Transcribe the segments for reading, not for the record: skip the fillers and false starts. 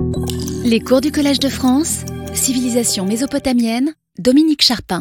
Les cours du Collège de France, civilisation mésopotamienne, Dominique Charpin.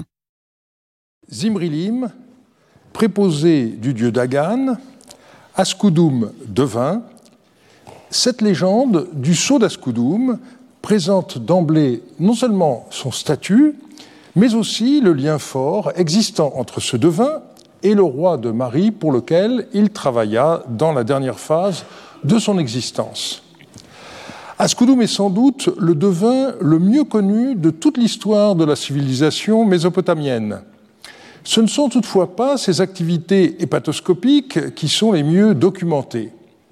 Zimrilim, préposé du dieu Dagan, Askoudoum devint. Cette légende du sceau d'Askoudoum présente d'emblée non seulement son statut, mais aussi le lien fort existant entre ce devin et le roi de Mari pour lequel il travailla dans la dernière phase de son existence. Askoudoum est sans doute le devin le mieux connu de toute l'histoire de la civilisation mésopotamienne. Ce ne sont toutefois pas ses activités hépatoscopiques qui sont les mieux documentées.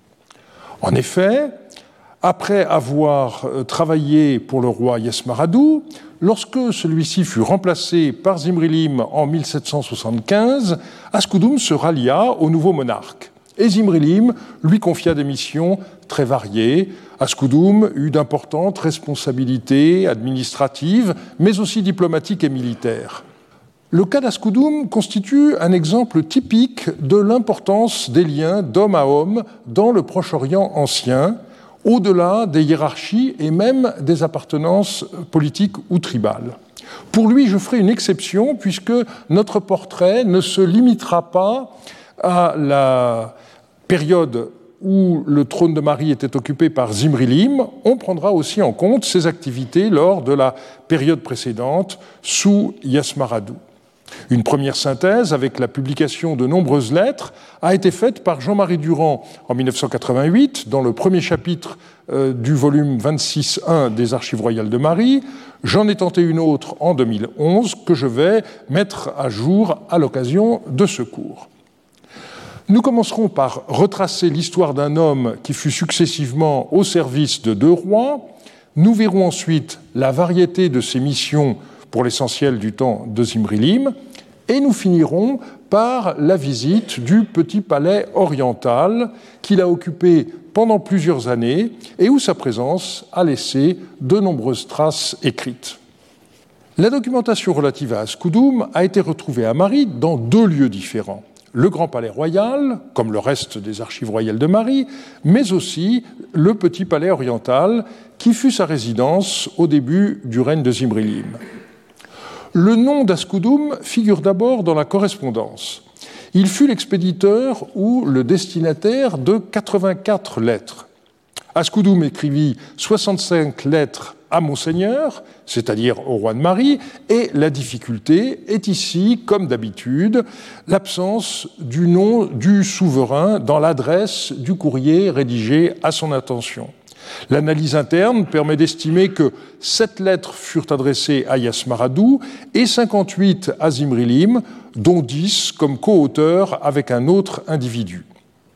En effet, après avoir travaillé pour le roi Yesmaradou, lorsque celui-ci fut remplacé par Zimrilim en 1775, Askoudoum se rallia au nouveau monarque. Et Zimrilim lui confia des missions très variées. Askoudoum eut d'importantes responsabilités administratives, mais aussi diplomatiques et militaires. Le cas d'Askoudoum constitue un exemple typique de l'importance des liens d'homme à homme dans le Proche-Orient ancien, au-delà des hiérarchies et même des appartenances politiques ou tribales. Pour lui, je ferai une exception, puisque notre portrait ne se limitera pas à la période où le trône de Mari était occupé par Zimrilim. On prendra aussi en compte ses activités lors de la période précédente, sous Yesmaradou. Une première synthèse, avec la publication de nombreuses lettres, a été faite par Jean-Marie Durand en 1988, dans le premier chapitre du volume 26.1 des Archives royales de Mari. J'en ai tenté une autre en 2011, que je vais mettre à jour à l'occasion de ce cours. Nous commencerons par retracer l'histoire d'un homme qui fut successivement au service de deux rois. Nous verrons ensuite la variété de ses missions pour l'essentiel du temps de Zimrilim, et nous finirons par la visite du petit palais oriental qu'il a occupé pendant plusieurs années et où sa présence a laissé de nombreuses traces écrites. La documentation relative à Askoudoum a été retrouvée à Mari dans deux lieux différents. Le Grand Palais Royal, comme le reste des archives royales de Mari, mais aussi le Petit Palais Oriental, qui fut sa résidence au début du règne de Zimrilim. Le nom d'Askoudoum figure d'abord dans la correspondance. Il fut l'expéditeur ou le destinataire de 84 lettres. Askoudoum écrivit 65 lettres à Monseigneur, c'est-à-dire au roi de Mari, et la difficulté est ici, comme d'habitude, l'absence du nom du souverain dans l'adresse du courrier rédigé à son intention. L'analyse interne permet d'estimer que 7 lettres furent adressées à Yesmaradou et 58 à Zimrilim, dont 10 comme co-auteurs avec un autre individu.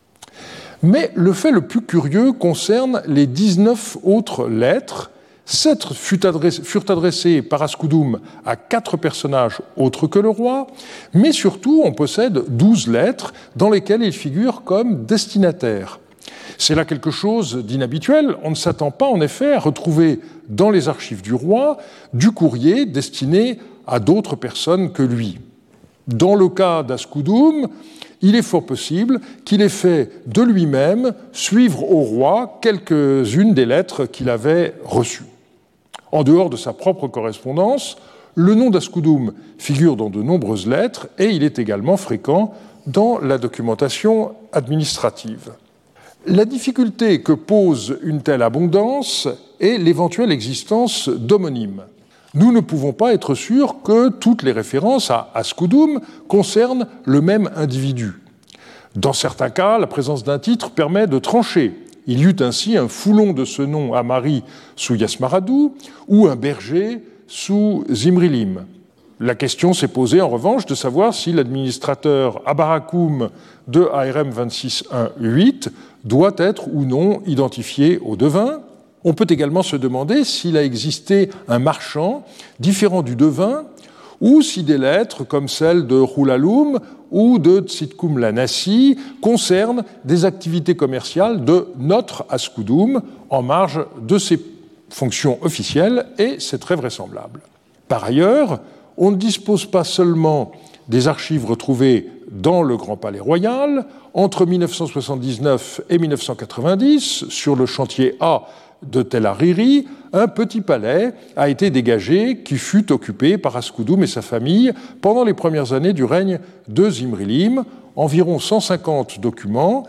Mais le fait le plus curieux concerne les 19 autres lettres. 7 furent adressées par Askoudoum à 4 personnages autres que le roi, mais surtout on possède 12 lettres dans lesquelles il figure comme destinataire. C'est là quelque chose d'inhabituel. On ne s'attend pas en effet à retrouver dans les archives du roi du courrier destiné à d'autres personnes que lui. Dans le cas d'Askoudoum, il est fort possible qu'il ait fait de lui-même suivre au roi quelques-unes des lettres qu'il avait reçues. En dehors de sa propre correspondance, le nom d'Askoudoum figure dans de nombreuses lettres et il est également fréquent dans la documentation administrative. La difficulté que pose une telle abondance est l'éventuelle existence d'homonymes. Nous ne pouvons pas être sûrs que toutes les références à Askoudoum concernent le même individu. Dans certains cas, la présence d'un titre permet de trancher. Il y eut ainsi un foulon de ce nom à Mari sous Yesmaradou ou un berger sous Zimrilim. La question s'est posée en revanche de savoir si l'administrateur Abarakoum de ARM 26.1.8 doit être ou non identifié au devin. On peut également se demander s'il a existé un marchand différent du devin ou si des lettres comme celles de Roulaloum ou de Tsitkoum Lanassi concernent des activités commerciales de notre Askoudoum en marge de ses fonctions officielles, et c'est très vraisemblable. Par ailleurs, on ne dispose pas seulement des archives retrouvées dans le Grand Palais Royal. Entre 1979 et 1990, sur le chantier A de Tel Hariri, un petit palais a été dégagé qui fut occupé par Askoudoum et sa famille pendant les premières années du règne de Zimrilim. Environ 150 documents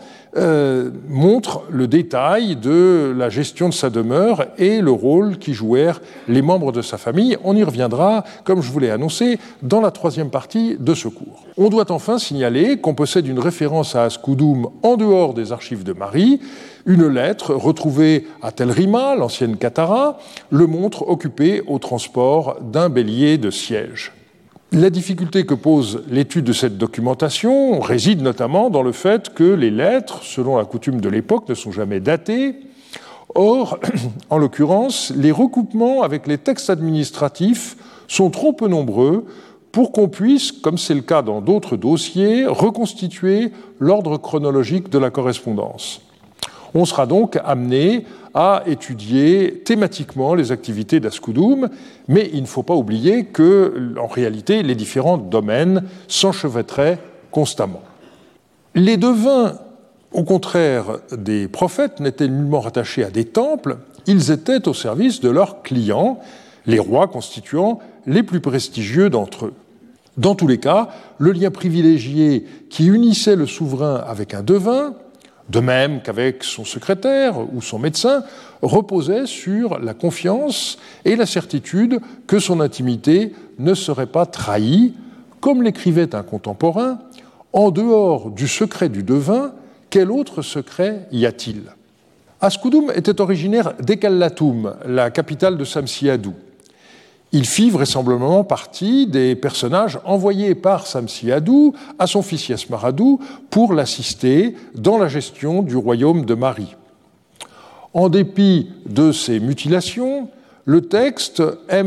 montrent le détail de la gestion de sa demeure et le rôle qu'y jouèrent les membres de sa famille. On y reviendra, comme je vous l'ai annoncé, dans la troisième partie de ce cours. On doit enfin signaler qu'on possède une référence à Askoudoum en dehors des archives de Mari. Une lettre retrouvée à Tel Rima, l'ancienne Katara, le montre occupé au transport d'un bélier de siège. La difficulté que pose l'étude de cette documentation réside notamment dans le fait que les lettres, selon la coutume de l'époque, ne sont jamais datées. Or, en l'occurrence, les recoupements avec les textes administratifs sont trop peu nombreux pour qu'on puisse, comme c'est le cas dans d'autres dossiers, reconstituer l'ordre chronologique de la correspondance. On sera donc amené à étudier thématiquement les activités d'Askoudoum, mais il ne faut pas oublier que, en réalité, les différents domaines s'enchevêtraient constamment. Les devins, au contraire des prophètes, n'étaient nullement rattachés à des temples, ils étaient au service de leurs clients, les rois constituant les plus prestigieux d'entre eux. Dans tous les cas, le lien privilégié qui unissait le souverain avec un devin, de même qu'avec son secrétaire ou son médecin, reposait sur la confiance et la certitude que son intimité ne serait pas trahie, comme l'écrivait un contemporain, « En dehors du secret du devin, quel autre secret y a-t-il » Askoudoum était originaire d'Ekallatoum, la capitale de Samsi-Adou. Il fit vraisemblablement partie des personnages envoyés par Samsi-Adou à son fils Yasmaradou pour l'assister dans la gestion du royaume de Mari. En dépit de ces mutilations, le texte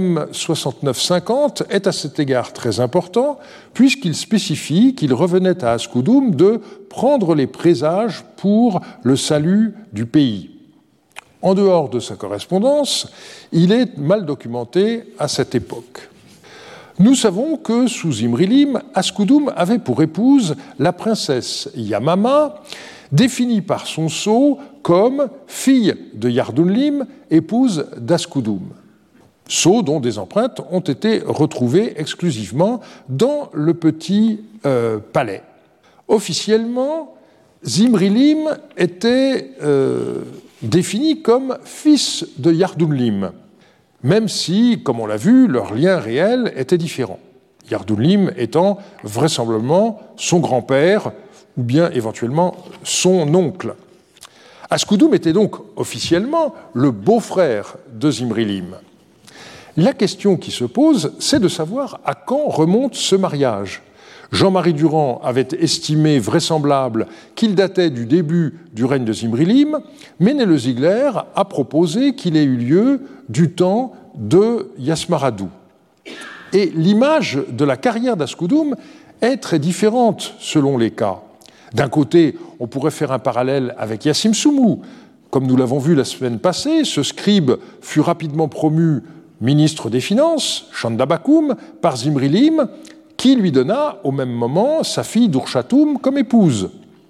M6950 est à cet égard très important puisqu'il spécifie qu'il revenait à Askoudoum de prendre les présages pour le salut du pays. En dehors de sa correspondance, il est mal documenté à cette époque. Nous savons que sous Zimrilim, Askoudoum avait pour épouse la princesse Yamama, définie par son sceau comme fille de Yardounlim, épouse d'Askoudoum. Sceau dont des empreintes ont été retrouvées exclusivement dans le petit palais. Officiellement, Zimrilim était défini comme fils de Yardounlim, même si, comme on l'a vu, leur lien réel était différent. Yardounlim étant vraisemblablement son grand-père ou bien éventuellement son oncle. Askoudoum était donc officiellement le beau-frère de Zimrilim. La question qui se pose, c'est de savoir à quand remonte ce mariage. Jean-Marie Durand avait estimé vraisemblable qu'il datait du début du règne de Zimrilim, mais Nelle-Ziegler a proposé qu'il ait eu lieu du temps de Yasmaradou. Et l'image de la carrière d'Askoudoum est très différente selon les cas. D'un côté, on pourrait faire un parallèle avec Yassim Soumou. Comme nous l'avons vu la semaine passée, ce scribe fut rapidement promu ministre des Finances, Chanda Bakoum, par Zimrilim, qui lui donna au même moment sa fille Dourchatoum comme épouse.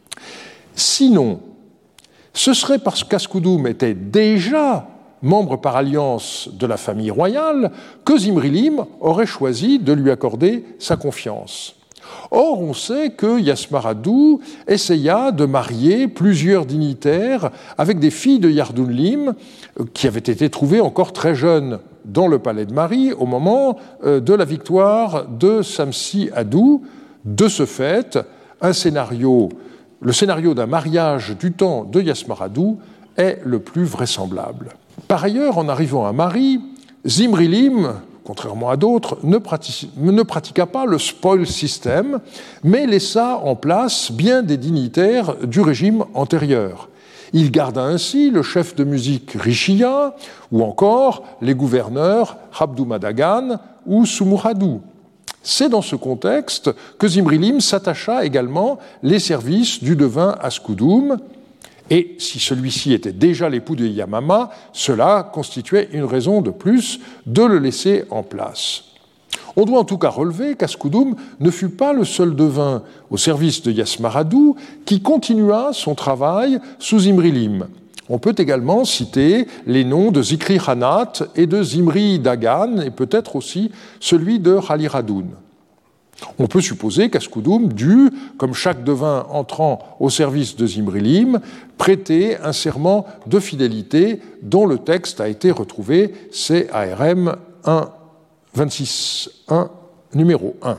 Sinon, ce serait parce qu'Askoudoum était déjà membre par alliance de la famille royale que Zimrilim aurait choisi de lui accorder sa confiance. Or, on sait que Yasmaradou essaya de marier plusieurs dignitaires avec des filles de Yardounlim qui avaient été trouvées encore très jeunes dans le palais de Mari au moment de la victoire de Samsi-Adou. De ce fait, le scénario d'un mariage du temps de Yasmaradou est le plus vraisemblable. Par ailleurs, en arrivant à Mari, Zimrilim, contrairement à d'autres, ne pratiqua pas le spoil system, mais laissa en place bien des dignitaires du régime antérieur. Il garda ainsi le chef de musique Rishiya, ou encore les gouverneurs Abdou Madagan ou Soumouradou. C'est dans ce contexte que Zimrilim s'attacha également les services du devin Askoudoum, et si celui-ci était déjà l'époux de Yamama, cela constituait une raison de plus de le laisser en place. On doit en tout cas relever qu'Askoudoum ne fut pas le seul devin au service de Yasmaradou qui continua son travail sous Zimrilim. On peut également citer les noms de Zikri Hanat et de Zimri Dagan, et peut-être aussi celui de Haliradoun. On peut supposer qu'Askoudoum dut, comme chaque devin entrant au service de Zimrilim, prêter un serment de fidélité dont le texte a été retrouvé, c'est ARM 1, 26.1, numéro 1.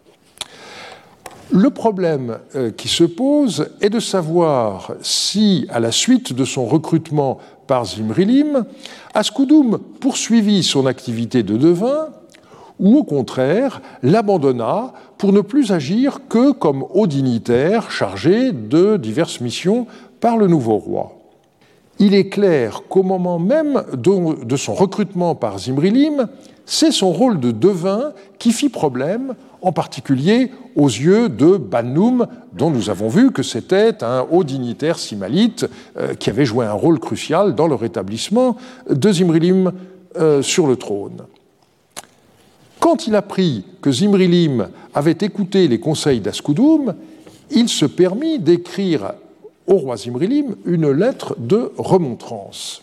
Le problème qui se pose est de savoir si, à la suite de son recrutement par Zimrilim, Askoudoum poursuivit son activité de devin ou, au contraire, l'abandonna pour ne plus agir que comme haut dignitaire chargé de diverses missions par le nouveau roi. Il est clair qu'au moment même de son recrutement par Zimrilim, c'est son rôle de devin qui fit problème, en particulier aux yeux de Bannoum, dont nous avons vu que c'était un haut dignitaire simalite qui avait joué un rôle crucial dans le rétablissement de Zimrilim sur le trône. Quand il apprit que Zimrilim avait écouté les conseils d'Askoudoum, il se permit d'écrire au roi Zimrilim une lettre de remontrance.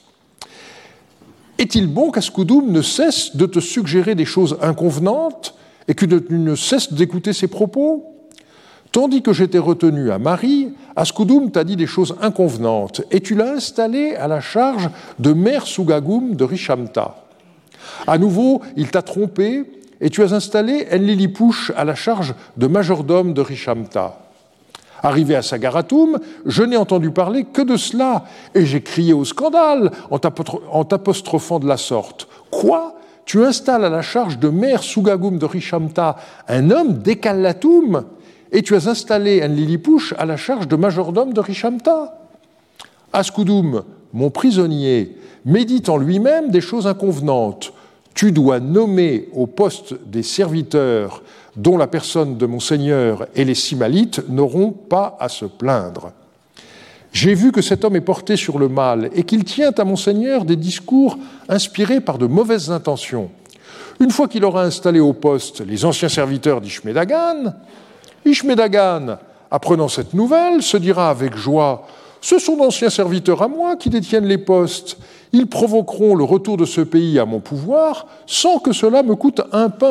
Est-il bon qu'Askoudoum ne cesse de te suggérer des choses inconvenantes et que tu ne cesses d'écouter ses propos ? Tandis que j'étais retenu à Mari, Askoudoum t'a dit des choses inconvenantes et tu l'as installé à la charge de Mer Sougagoum de Rishamta. À nouveau, il t'a trompé et tu as installé Enlilipouche à la charge de majordome de Rishamta. Arrivé à Sagaratoum, je n'ai entendu parler que de cela, et j'ai crié au scandale en t'apostrophant de la sorte. Quoi ? Tu installes à la charge de Mer Sougagoum de Rishamta un homme d'Ekallatoum, et tu as installé Enlilipouche à la charge de majordome de Rishamta. Askoudoum, mon prisonnier, médite en lui-même des choses inconvenantes. Tu dois nommer au poste des serviteurs dont la personne de mon Seigneur et les Simalites n'auront pas à se plaindre. J'ai vu que cet homme est porté sur le mal et qu'il tient à mon Seigneur des discours inspirés par de mauvaises intentions. Une fois qu'il aura installé au poste les anciens serviteurs d'Ishmédagan, Ishmédagan, apprenant cette nouvelle, se dira avec joie « Ce sont d'anciens serviteurs à moi qui détiennent les postes. Ils provoqueront le retour de ce pays à mon pouvoir sans que cela me coûte un pain. »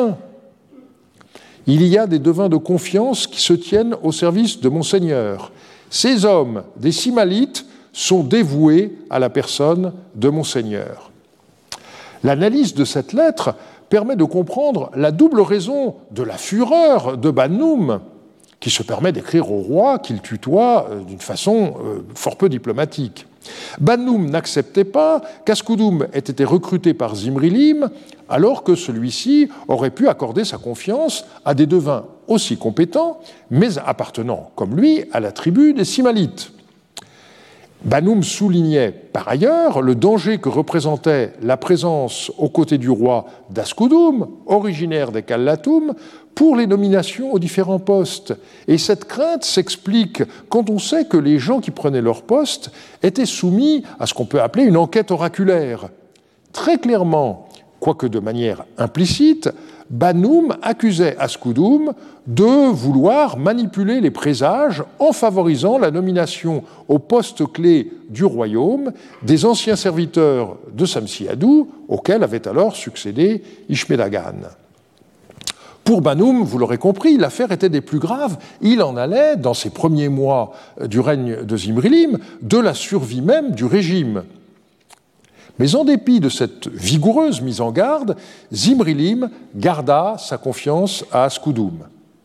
Il y a des devins de confiance qui se tiennent au service de mon Seigneur. Ces hommes, des Simalites, sont dévoués à la personne de mon Seigneur. L'analyse de cette lettre permet de comprendre la double raison de la fureur de Bannoum, qui se permet d'écrire au roi qu'il tutoie d'une façon fort peu diplomatique. Bannoum n'acceptait pas qu'Askoudoum ait été recruté par Zimrilim, alors que celui-ci aurait pu accorder sa confiance à des devins aussi compétents, mais appartenant, comme lui, à la tribu des Simalites. Bannoum soulignait par ailleurs le danger que représentait la présence aux côtés du roi d'Askoudoum, originaire des Kallatoum, pour les nominations aux différents postes. Et cette crainte s'explique quand on sait que les gens qui prenaient leur poste étaient soumis à ce qu'on peut appeler une enquête oraculaire. Très clairement, quoique de manière implicite, Bannoum accusait Askoudoum de vouloir manipuler les présages en favorisant la nomination au poste clé du royaume des anciens serviteurs de Samsi-Adou, auxquels avait alors succédé Ishmédagan. Pour Bannoum, vous l'aurez compris, l'affaire était des plus graves. Il en allait, dans ces premiers mois du règne de Zimrilim, de la survie même du régime. Mais en dépit de cette vigoureuse mise en garde, Zimrilim garda sa confiance à Askoudoum.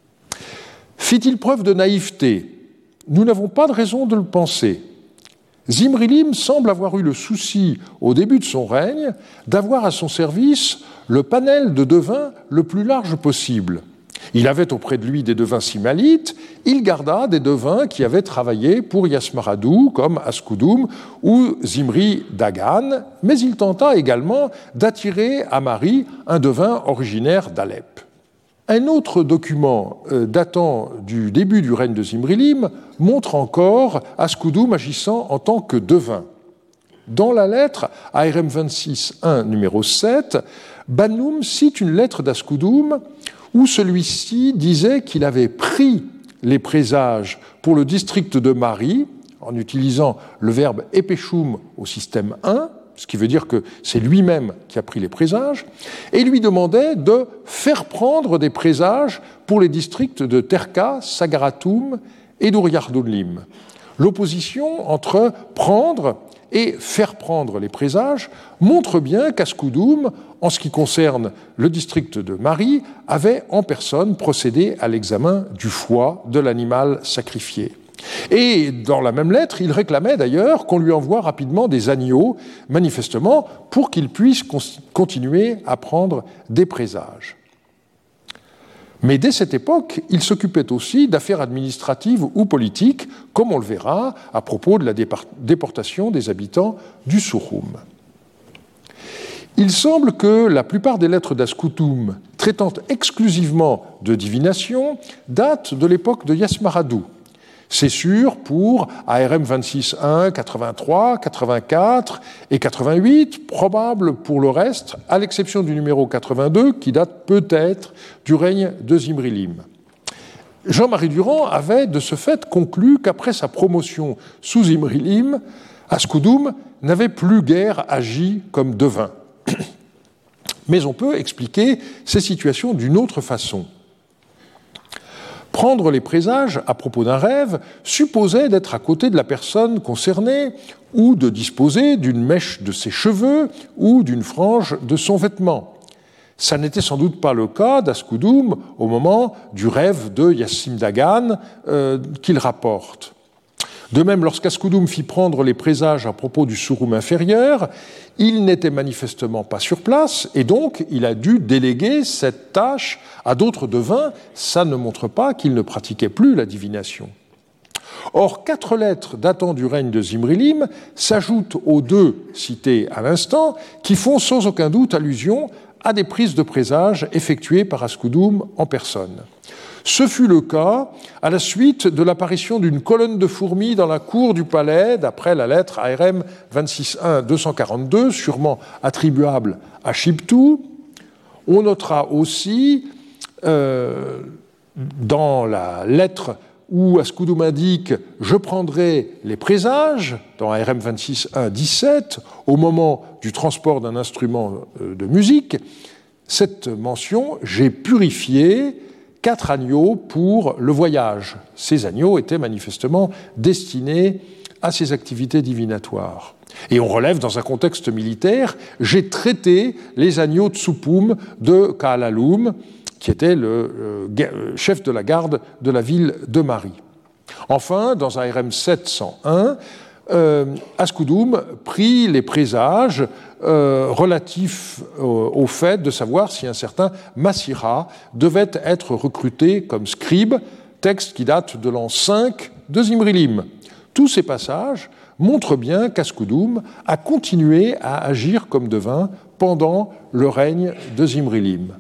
Fit-il preuve de naïveté ? Nous n'avons pas de raison de le penser. Zimrilim semble avoir eu le souci, au début de son règne, d'avoir à son service le panel de devins le plus large possible. Il avait auprès de lui des devins simalites, il garda des devins qui avaient travaillé pour Yasmaradou, comme Askoudoum ou Zimri Dagan, mais il tenta également d'attirer à Mari un devin originaire d'Alep. Un autre document datant du début du règne de Zimrilim montre encore Askoudoum agissant en tant que devin. Dans la lettre ARM 26.1 numéro 7, Bannoum cite une lettre d'Askoudoum où celui-ci disait qu'il avait pris les présages pour le district de Mari, en utilisant le verbe epeshum au système 1, ce qui veut dire que c'est lui-même qui a pris les présages, et lui demandait de faire prendre des présages pour les districts de Terka, Sagaratum et d'Uryardunlim. L'opposition entre prendre et faire prendre les présages montre bien qu'Askoudoum, en ce qui concerne le district de Mari, avait en personne procédé à l'examen du foie de l'animal sacrifié. Et dans la même lettre, il réclamait d'ailleurs qu'on lui envoie rapidement des agneaux, manifestement, pour qu'il puisse continuer à prendre des présages. Mais dès cette époque, il s'occupait aussi d'affaires administratives ou politiques, comme on le verra à propos de la déportation des habitants du Souroum. Il semble que la plupart des lettres d'Askoudoum traitant exclusivement de divination datent de l'époque de Yasmaradou. C'est sûr pour ARM 26.1, 83, 84 et 88, probable pour le reste, à l'exception du numéro 82, qui date peut-être du règne de Zimrilim. Jean-Marie Durand avait de ce fait conclu qu'après sa promotion sous Zimrilim, Askoudoum n'avait plus guère agi comme devin. Mais on peut expliquer ces situations d'une autre façon. Prendre les présages à propos d'un rêve supposait d'être à côté de la personne concernée ou de disposer d'une mèche de ses cheveux ou d'une frange de son vêtement. Ça n'était sans doute pas le cas d'Askoudoum au moment du rêve de Yassim Dagan qu'il rapporte. De même, lorsqu'Askoudoum fit prendre les présages à propos du Souroum inférieur, il n'était manifestement pas sur place et donc il a dû déléguer cette tâche à d'autres devins. Ça ne montre pas qu'il ne pratiquait plus la divination. Or, 4 lettres datant du règne de Zimrilim s'ajoutent aux 2 citées à l'instant, qui font sans aucun doute allusion à des prises de présages effectuées par Askoudoum en personne. Ce fut le cas à la suite de l'apparition d'une colonne de fourmis dans la cour du palais, d'après la lettre ARM 26.1.242, sûrement attribuable à Shiptou. On notera aussi, dans la lettre où Askoudoum indique « Je prendrai les présages » dans ARM 26.1.17, au moment du transport d'un instrument de musique, cette mention « J'ai purifié » 4 agneaux pour le voyage. Ces agneaux étaient manifestement destinés à ces activités divinatoires. Et on relève dans un contexte militaire, j'ai traité les agneaux Tsupoum de Kaalaloum, qui était le chef de la garde de la ville de Mari. Enfin, dans ARM 701, Askoudoum prit les présages relatifs au fait de savoir si un certain Massira devait être recruté comme scribe, texte qui date de l'an 5 de Zimrilim. Tous ces passages montrent bien qu'Askoudoum a continué à agir comme devin pendant le règne de Zimrilim.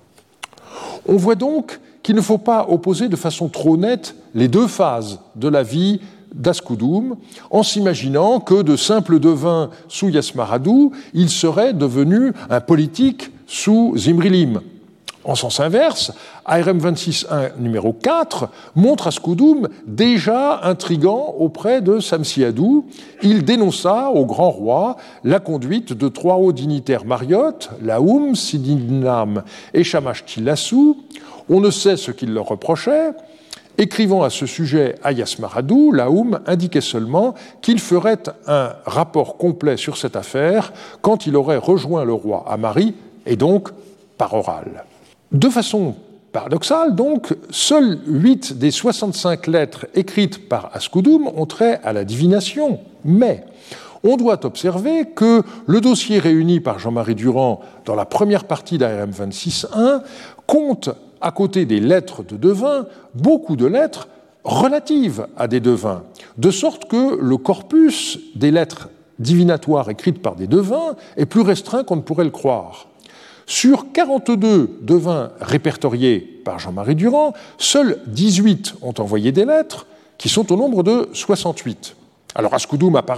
On voit donc qu'il ne faut pas opposer de façon trop nette les 2 phases de la vie d'Askoudoum, en s'imaginant que de simple devin sous Yasmaradou, il serait devenu un politique sous Zimrilim. En sens inverse, ARM 26.1 numéro 4 montre Askoudoum déjà intriguant auprès de Samsiadou. Il dénonça au grand roi la conduite de 3 hauts dignitaires mariotes, Laoum, Sidinam et Shamash Tilassou. On ne sait ce qu'il leur reprochait. Écrivant à ce sujet à Yasmaradou, Laoum indiquait seulement qu'il ferait un rapport complet sur cette affaire quand il aurait rejoint le roi à Mari, et donc par oral. De façon paradoxale, donc, seules 8 des 65 lettres écrites par Askoudoum ont trait à la divination, mais on doit observer que le dossier réuni par Jean-Marie Durand dans la première partie d'ARM 26.1 compte, à côté des lettres de devins, beaucoup de lettres relatives à des devins, de sorte que le corpus des lettres divinatoires écrites par des devins est plus restreint qu'on ne pourrait le croire. Sur 42 devins répertoriés par Jean-Marie Durand, seuls 18 ont envoyé des lettres, qui sont au nombre de 68. Alors Askoudoum apparaît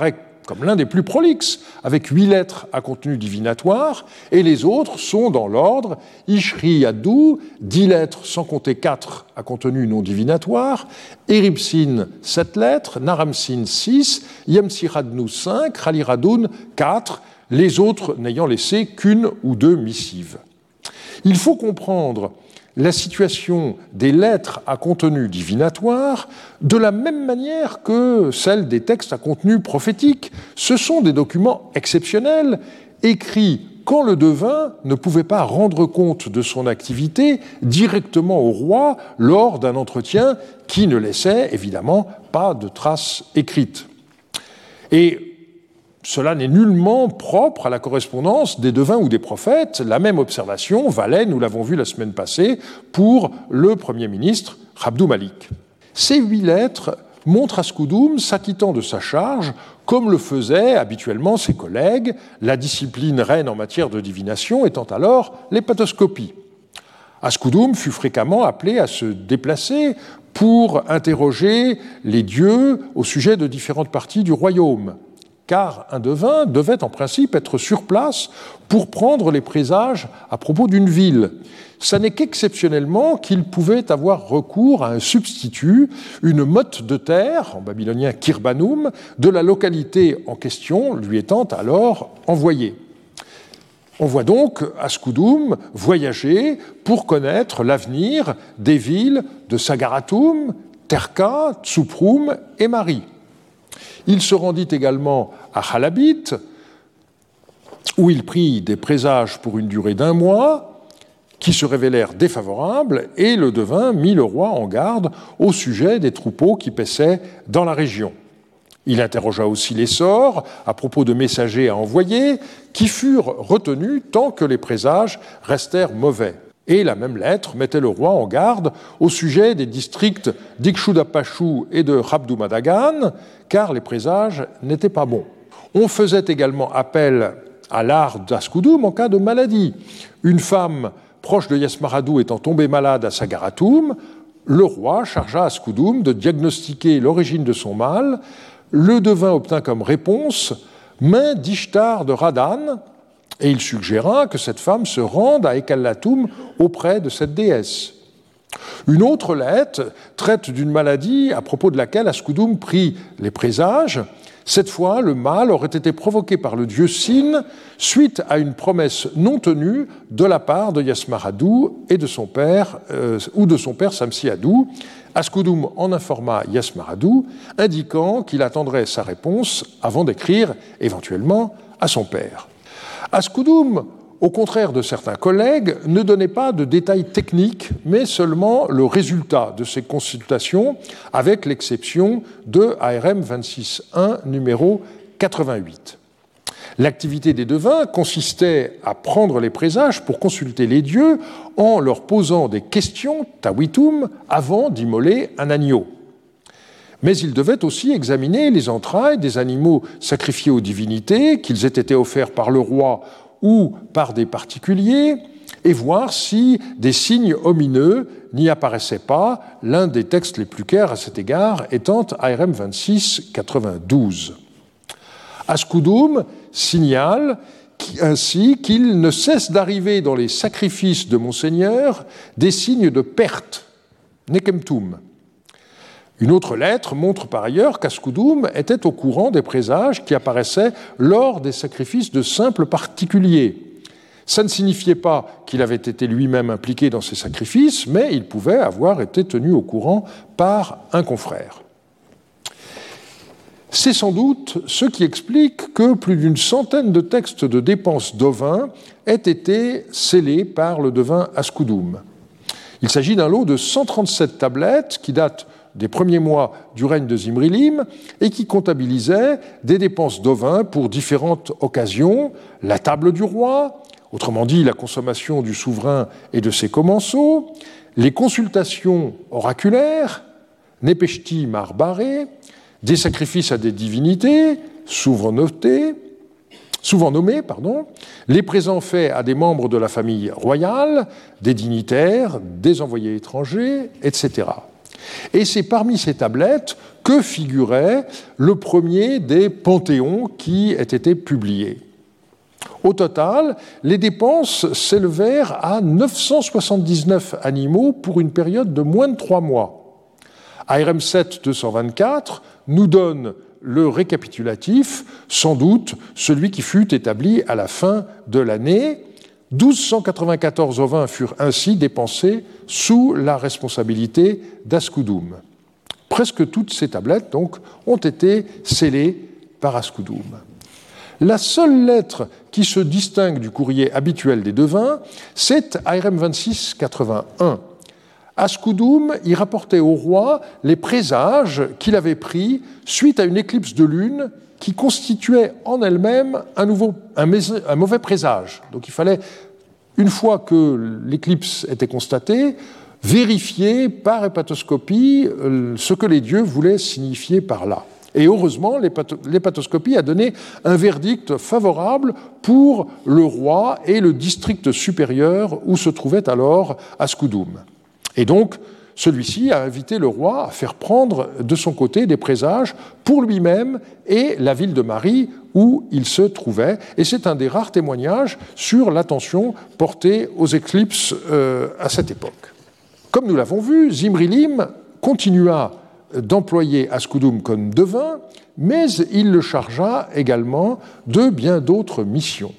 comme l'un des plus prolixes, avec 8 lettres à contenu divinatoire, et les autres sont dans l'ordre Ishri Adou, 10 lettres sans compter 4 à contenu non divinatoire, Eribsin 7 lettres, Naramsin 6, Yemsiradnu 5, Raliradoun 4, les autres n'ayant laissé qu'une ou 2 missives. Il faut comprendre la situation des lettres à contenu divinatoire de la même manière que celle des textes à contenu prophétique. Ce sont des documents exceptionnels, écrits quand le devin ne pouvait pas rendre compte de son activité directement au roi lors d'un entretien qui ne laissait évidemment pas de traces écrites. Et cela n'est nullement propre à la correspondance des devins ou des prophètes. La même observation valait, nous l'avons vu la semaine passée, pour le Premier ministre Abdou Malik. Ces 8 lettres montrent Askoudoum s'acquittant de sa charge, comme le faisaient habituellement ses collègues, la discipline reine en matière de divination étant alors l'hépatoscopie. Askoudoum fut fréquemment appelé à se déplacer pour interroger les dieux au sujet de différentes parties du royaume, car un devin devait en principe être sur place pour prendre les présages à propos d'une ville. Ce n'est qu'exceptionnellement qu'il pouvait avoir recours à un substitut, une motte de terre, en babylonien kirbanum, de la localité en question, lui étant alors envoyée. On voit donc Askoudoum voyager pour connaître l'avenir des villes de Sagaratoum, Terka, Tsouproum et Mari. Il se rendit également à Halabit, où il prit des présages pour une durée d'1 mois, qui se révélèrent défavorables, et le devin mit le roi en garde au sujet des troupeaux qui paissaient dans la région. Il interrogea aussi les sorts à propos de messagers à envoyer, qui furent retenus tant que les présages restèrent mauvais. Et la même lettre mettait le roi en garde au sujet des districts d'Ikshudapachou et de Rabdoumadagan, car les présages n'étaient pas bons. On faisait également appel à l'art d'Askoudoum en cas de maladie. Une femme proche de Yasmaradou étant tombée malade à Sagaratoum, le roi chargea Askoudoum de diagnostiquer l'origine de son mal. Le devin obtint comme réponse « main d'Ishtar de Radan », et il suggéra que cette femme se rende à Ekallatoum auprès de cette déesse. Une autre lettre traite d'une maladie à propos de laquelle Askoudoum prit les présages. Cette fois, le mal aurait été provoqué par le dieu Sin suite à une promesse non tenue de la part de Yasmaradou et de son père, Samsi-Adou. Askoudoum en informa Yasmaradou, indiquant qu'il attendrait sa réponse avant d'écrire éventuellement à son père. Askoudoum, au contraire de certains collègues, ne donnait pas de détails techniques, mais seulement le résultat de ses consultations, avec l'exception de ARM 26.1, numéro 88. L'activité des devins consistait à prendre les présages pour consulter les dieux en leur posant des questions, tawitum, avant d'immoler un agneau. Mais ils devaient aussi examiner les entrailles des animaux sacrifiés aux divinités, qu'ils aient été offerts par le roi ou par des particuliers, et voir si des signes omineux n'y apparaissaient pas, l'un des textes les plus clairs à cet égard étant ARM 26.92. Askoudoum signale ainsi qu'il ne cesse d'arriver dans les sacrifices de Monseigneur des signes de perte, nekemtum. Une autre lettre montre par ailleurs qu'Askoudoum était au courant des présages qui apparaissaient lors des sacrifices de simples particuliers. Ça ne signifiait pas qu'il avait été lui-même impliqué dans ces sacrifices, mais il pouvait avoir été tenu au courant par un confrère. C'est sans doute ce qui explique que plus d'une centaine de textes de dépenses d'ovins aient été scellés par le devin Askoudoum. Il s'agit d'un lot de 137 tablettes qui datent des premiers mois du règne de Zimrilim et qui comptabilisaient des dépenses d'ovins pour différentes occasions, la table du roi, autrement dit la consommation du souverain et de ses commensaux, les consultations oraculaires, Nepeshti Marbaré, des sacrifices à des divinités, souvent nommés, les présents faits à des membres de la famille royale, des dignitaires, des envoyés étrangers, etc. Et c'est parmi ces tablettes que figurait le premier des panthéons qui ait été publié. Au total, les dépenses s'élevèrent à 979 animaux pour une période de moins de 3 mois. ARM 7 224 nous donne le récapitulatif, sans doute celui qui fut établi à la fin de l'année. 1294 ovins furent ainsi dépensés sous la responsabilité d'Askoudoum. Presque toutes ces tablettes, donc, ont été scellées par Askoudoum. La seule lettre qui se distingue du courrier habituel des devins, c'est ARM 2681. Askoudoum y rapportait au roi les présages qu'il avait pris suite à une éclipse de lune qui constituait en elle-même un mauvais présage. Donc il fallait, une fois que l'éclipse était constatée, vérifier par hépatoscopie ce que les dieux voulaient signifier par là. Et heureusement, l'hépatoscopie a donné un verdict favorable pour le roi et le district supérieur où se trouvait alors Askoudoum. Et donc, celui-ci a invité le roi à faire prendre de son côté des présages pour lui-même et la ville de Mari où il se trouvait. Et c'est un des rares témoignages sur l'attention portée aux éclipses à cette époque. Comme nous l'avons vu, Zimri-Lim continua d'employer Askoudoum comme devin, mais il le chargea également de bien d'autres missions.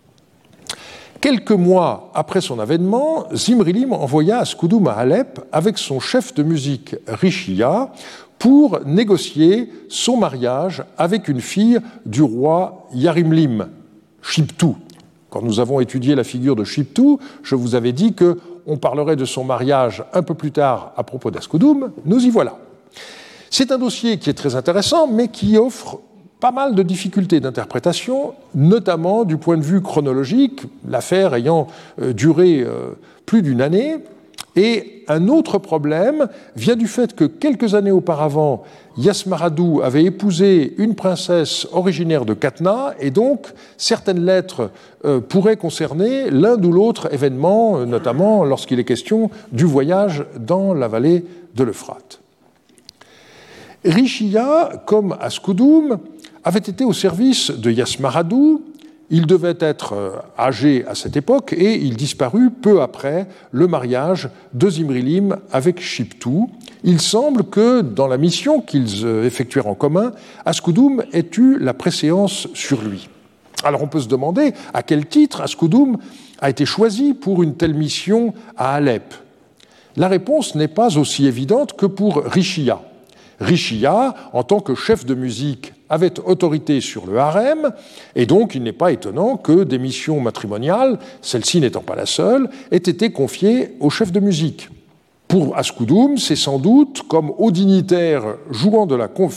Quelques mois après son avènement, Zimri-Lim envoya Askoudoum à Alep avec son chef de musique Rishia pour négocier son mariage avec une fille du roi Yarimlim, Shiptu. Quand nous avons étudié la figure de Shiptu, je vous avais dit qu'on parlerait de son mariage un peu plus tard à propos d'Askoudoum. Nous y voilà. C'est un dossier qui est très intéressant, mais qui offre pas mal de difficultés d'interprétation, notamment du point de vue chronologique, l'affaire ayant duré plus d'une année. Et un autre problème vient du fait que quelques années auparavant, Yasmaradou avait épousé une princesse originaire de Katna, et donc certaines lettres pourraient concerner l'un ou l'autre événement, notamment lorsqu'il est question du voyage dans la vallée de l'Euphrate. Rishia, comme Askoudoum, avait été au service de Yasmaradou. Il devait être âgé à cette époque et il disparut peu après le mariage de Zimri-Lim avec Shiptu. Il semble que dans la mission qu'ils effectuèrent en commun, Askoudoum ait eu la préséance sur lui. Alors on peut se demander à quel titre Askoudoum a été choisi pour une telle mission à Alep. La réponse n'est pas aussi évidente que pour Rishia. Rishia, en tant que chef de musique, avait autorité sur le harem, et donc il n'est pas étonnant que des missions matrimoniales, celle-ci n'étant pas la seule, aient été confiées au chef de musique. Pour Askoudoum, c'est sans doute comme haut dignitaire jouissant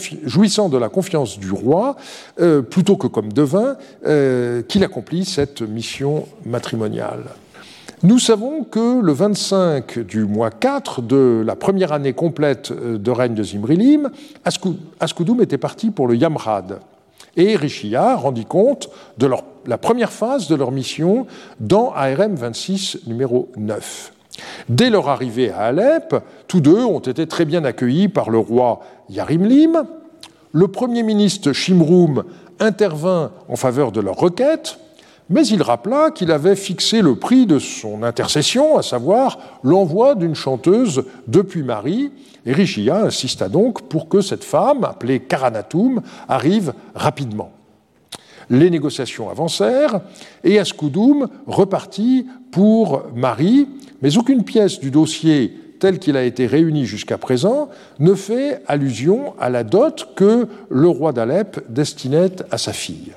de la confiance du roi, plutôt que comme devin, qu'il accomplit cette mission matrimoniale. Nous savons que le 25 du mois 4 de la première année complète de règne de Zimri-Lim, Askoudoum était parti pour le Yamrad. Et Rishia rendit compte de la première phase de leur mission dans ARM 26 numéro 9. Dès leur arrivée à Alep, tous deux ont été très bien accueillis par le roi Yarimlim. Le premier ministre Shimroum intervint en faveur de leur requête, mais il rappela qu'il avait fixé le prix de son intercession, à savoir l'envoi d'une chanteuse depuis Mari, et Rishia insista donc pour que cette femme, appelée Karanatoum, arrive rapidement. Les négociations avancèrent, et Askoudoum repartit pour Mari, mais aucune pièce du dossier tel qu'il a été réuni jusqu'à présent ne fait allusion à la dot que le roi d'Alep destinait à sa fille.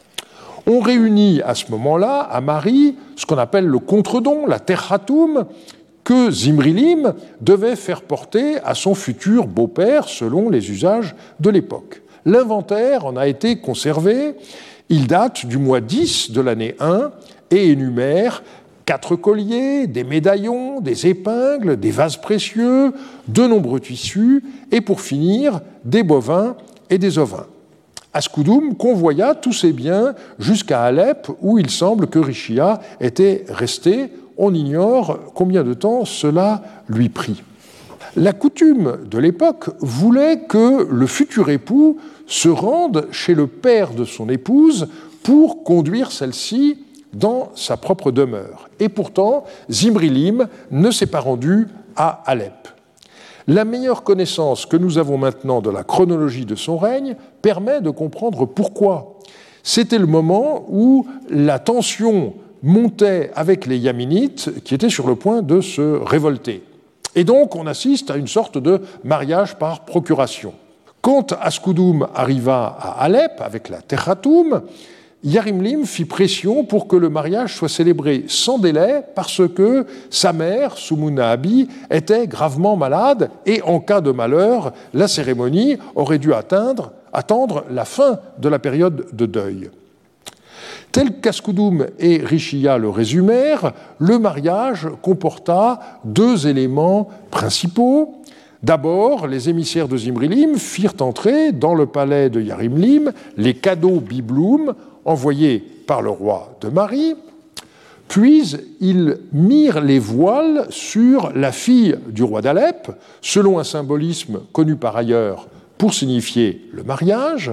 On réunit à ce moment-là, à Mari, ce qu'on appelle le contre-don, la terhatoum, que Zimri-Lim devait faire porter à son futur beau-père selon les usages de l'époque. L'inventaire en a été conservé, il date du mois 10 de l'année 1 et énumère 4 colliers, des médaillons, des épingles, des vases précieux, de nombreux tissus et pour finir, des bovins et des ovins. Askoudoum convoya tous ses biens jusqu'à Alep, où il semble que Rishia était resté. On ignore combien de temps cela lui prit. La coutume de l'époque voulait que le futur époux se rende chez le père de son épouse pour conduire celle-ci dans sa propre demeure. Et pourtant, Zimri-Lim ne s'est pas rendu à Alep. La meilleure connaissance que nous avons maintenant de la chronologie de son règne permet de comprendre pourquoi. C'était le moment où la tension montait avec les Yaminites qui étaient sur le point de se révolter. Et donc on assiste à une sorte de mariage par procuration. Quand Askoudoum arriva à Alep avec la Terhatoum, Yarim-Lim fit pression pour que le mariage soit célébré sans délai parce que sa mère, Soumouna Abi, était gravement malade et en cas de malheur, la cérémonie aurait dû attendre la fin de la période de deuil. Tel qu'Askoudoum et Richia le résumèrent, le mariage comporta deux éléments principaux. D'abord, les émissaires de Zimri-Lim firent entrer dans le palais de Yarim-Lim les cadeaux bibloum envoyés par le roi de Mari, puis ils mirent les voiles sur la fille du roi d'Alep, selon un symbolisme connu par ailleurs pour signifier le mariage.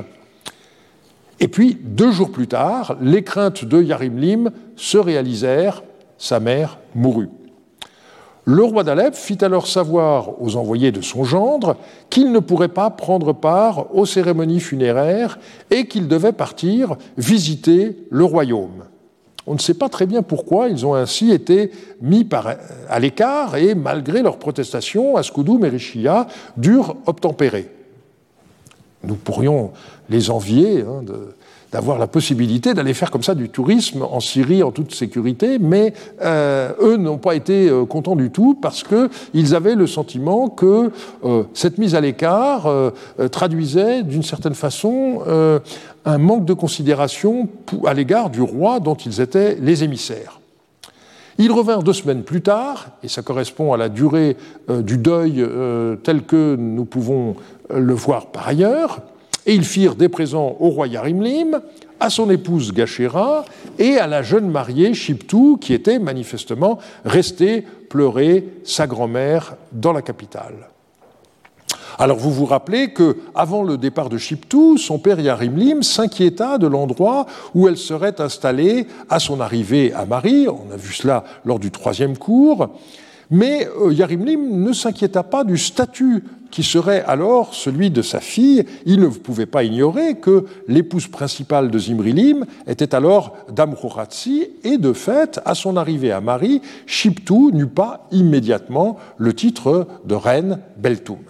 Et puis, 2 jours plus tard, les craintes de Yarim-Lim se réalisèrent, sa mère mourut. Le roi d'Alep fit alors savoir aux envoyés de son gendre qu'il ne pourrait pas prendre part aux cérémonies funéraires et qu'il devait partir visiter le royaume. On ne sait pas très bien pourquoi ils ont ainsi été mis à l'écart et, malgré leurs protestations, Askoudoum et Richia durent obtempérer. Nous pourrions les envier d'avoir la possibilité d'aller faire comme ça du tourisme en Syrie en toute sécurité, mais eux n'ont pas été contents du tout parce qu'ils avaient le sentiment que cette mise à l'écart traduisait d'une certaine façon un manque de considération à l'égard du roi dont ils étaient les émissaires. Ils revinrent 2 semaines plus tard, et ça correspond à la durée du deuil tel que nous pouvons le voir par ailleurs, et ils firent des présents au roi Yarim-Lim, à son épouse Gachéra et à la jeune mariée Chiptou, qui était manifestement restée pleurer sa grand-mère dans la capitale. Alors vous vous rappelez qu'avant le départ de Chiptou, son père Yarim-Lim s'inquiéta de l'endroit où elle serait installée à son arrivée à Mari. On a vu cela lors du 3e cours. Mais Yarim-Lim ne s'inquiéta pas du statut qui serait alors celui de sa fille. Il ne pouvait pas ignorer que l'épouse principale de Zimri-Lim était alors Dame Khouratsi, et de fait, à son arrivée à Mari, Chiptou n'eut pas immédiatement le titre de reine Beltoum.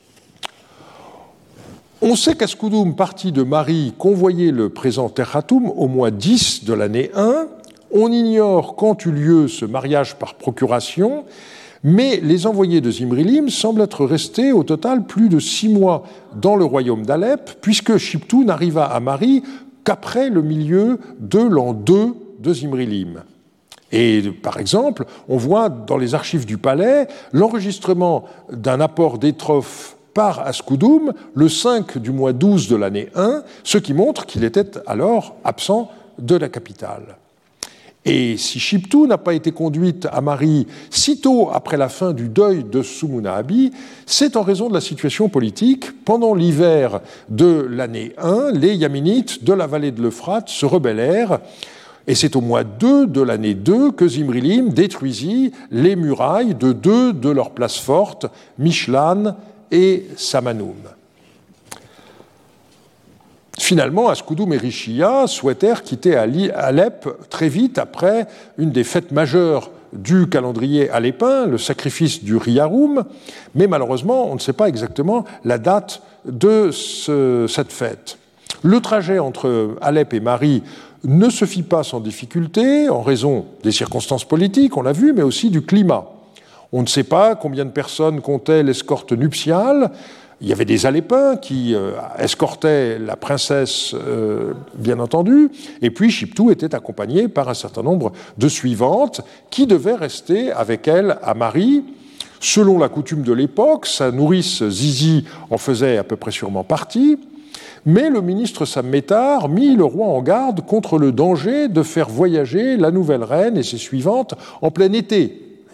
On sait qu'Askoudoum partit de Mari convoyer le présent Terhatoum au mois 10 de l'année 1. On ignore quand eut lieu ce mariage par procuration, mais les envoyés de Zimri-Lim semblent être restés au total plus de 6 mois dans le royaume d'Alep, puisque Chiptou n'arriva à Mari qu'après le milieu de l'an 2 de Zimri-Lim. Et par exemple, on voit dans les archives du palais l'enregistrement d'un apport d'étrophe par Askoudoum le 5 du mois 12 de l'année 1, ce qui montre qu'il était alors absent de la capitale. Et si Chiptou n'a pas été conduite à Mari sitôt après la fin du deuil de Soumouna Abi, c'est en raison de la situation politique. Pendant l'hiver de l'année 1, les Yaminites de la vallée de l'Euphrate se rebellèrent, et c'est au mois 2 de l'année 2 que Zimri-Lim détruisit les murailles de 2 de leurs places fortes, Mishlan et Samanoum. Finalement, Askoudoum et Richia souhaitèrent quitter Alep très vite après une des fêtes majeures du calendrier alépin, le sacrifice du Riyaroum, mais malheureusement, on ne sait pas exactement la date de cette fête. Le trajet entre Alep et Mari ne se fit pas sans difficulté, en raison des circonstances politiques, on l'a vu, mais aussi du climat. On ne sait pas combien de personnes comptait l'escorte nuptiale. Il y avait des Alépins qui escortaient la princesse, bien entendu, et puis Chiptou était accompagnée par un certain nombre de suivantes qui devaient rester avec elle à Mari. Selon la coutume de l'époque, sa nourrice Zizi en faisait à peu près sûrement partie, mais le ministre Sammétar mit le roi en garde contre le danger de faire voyager la nouvelle reine et ses suivantes en plein été.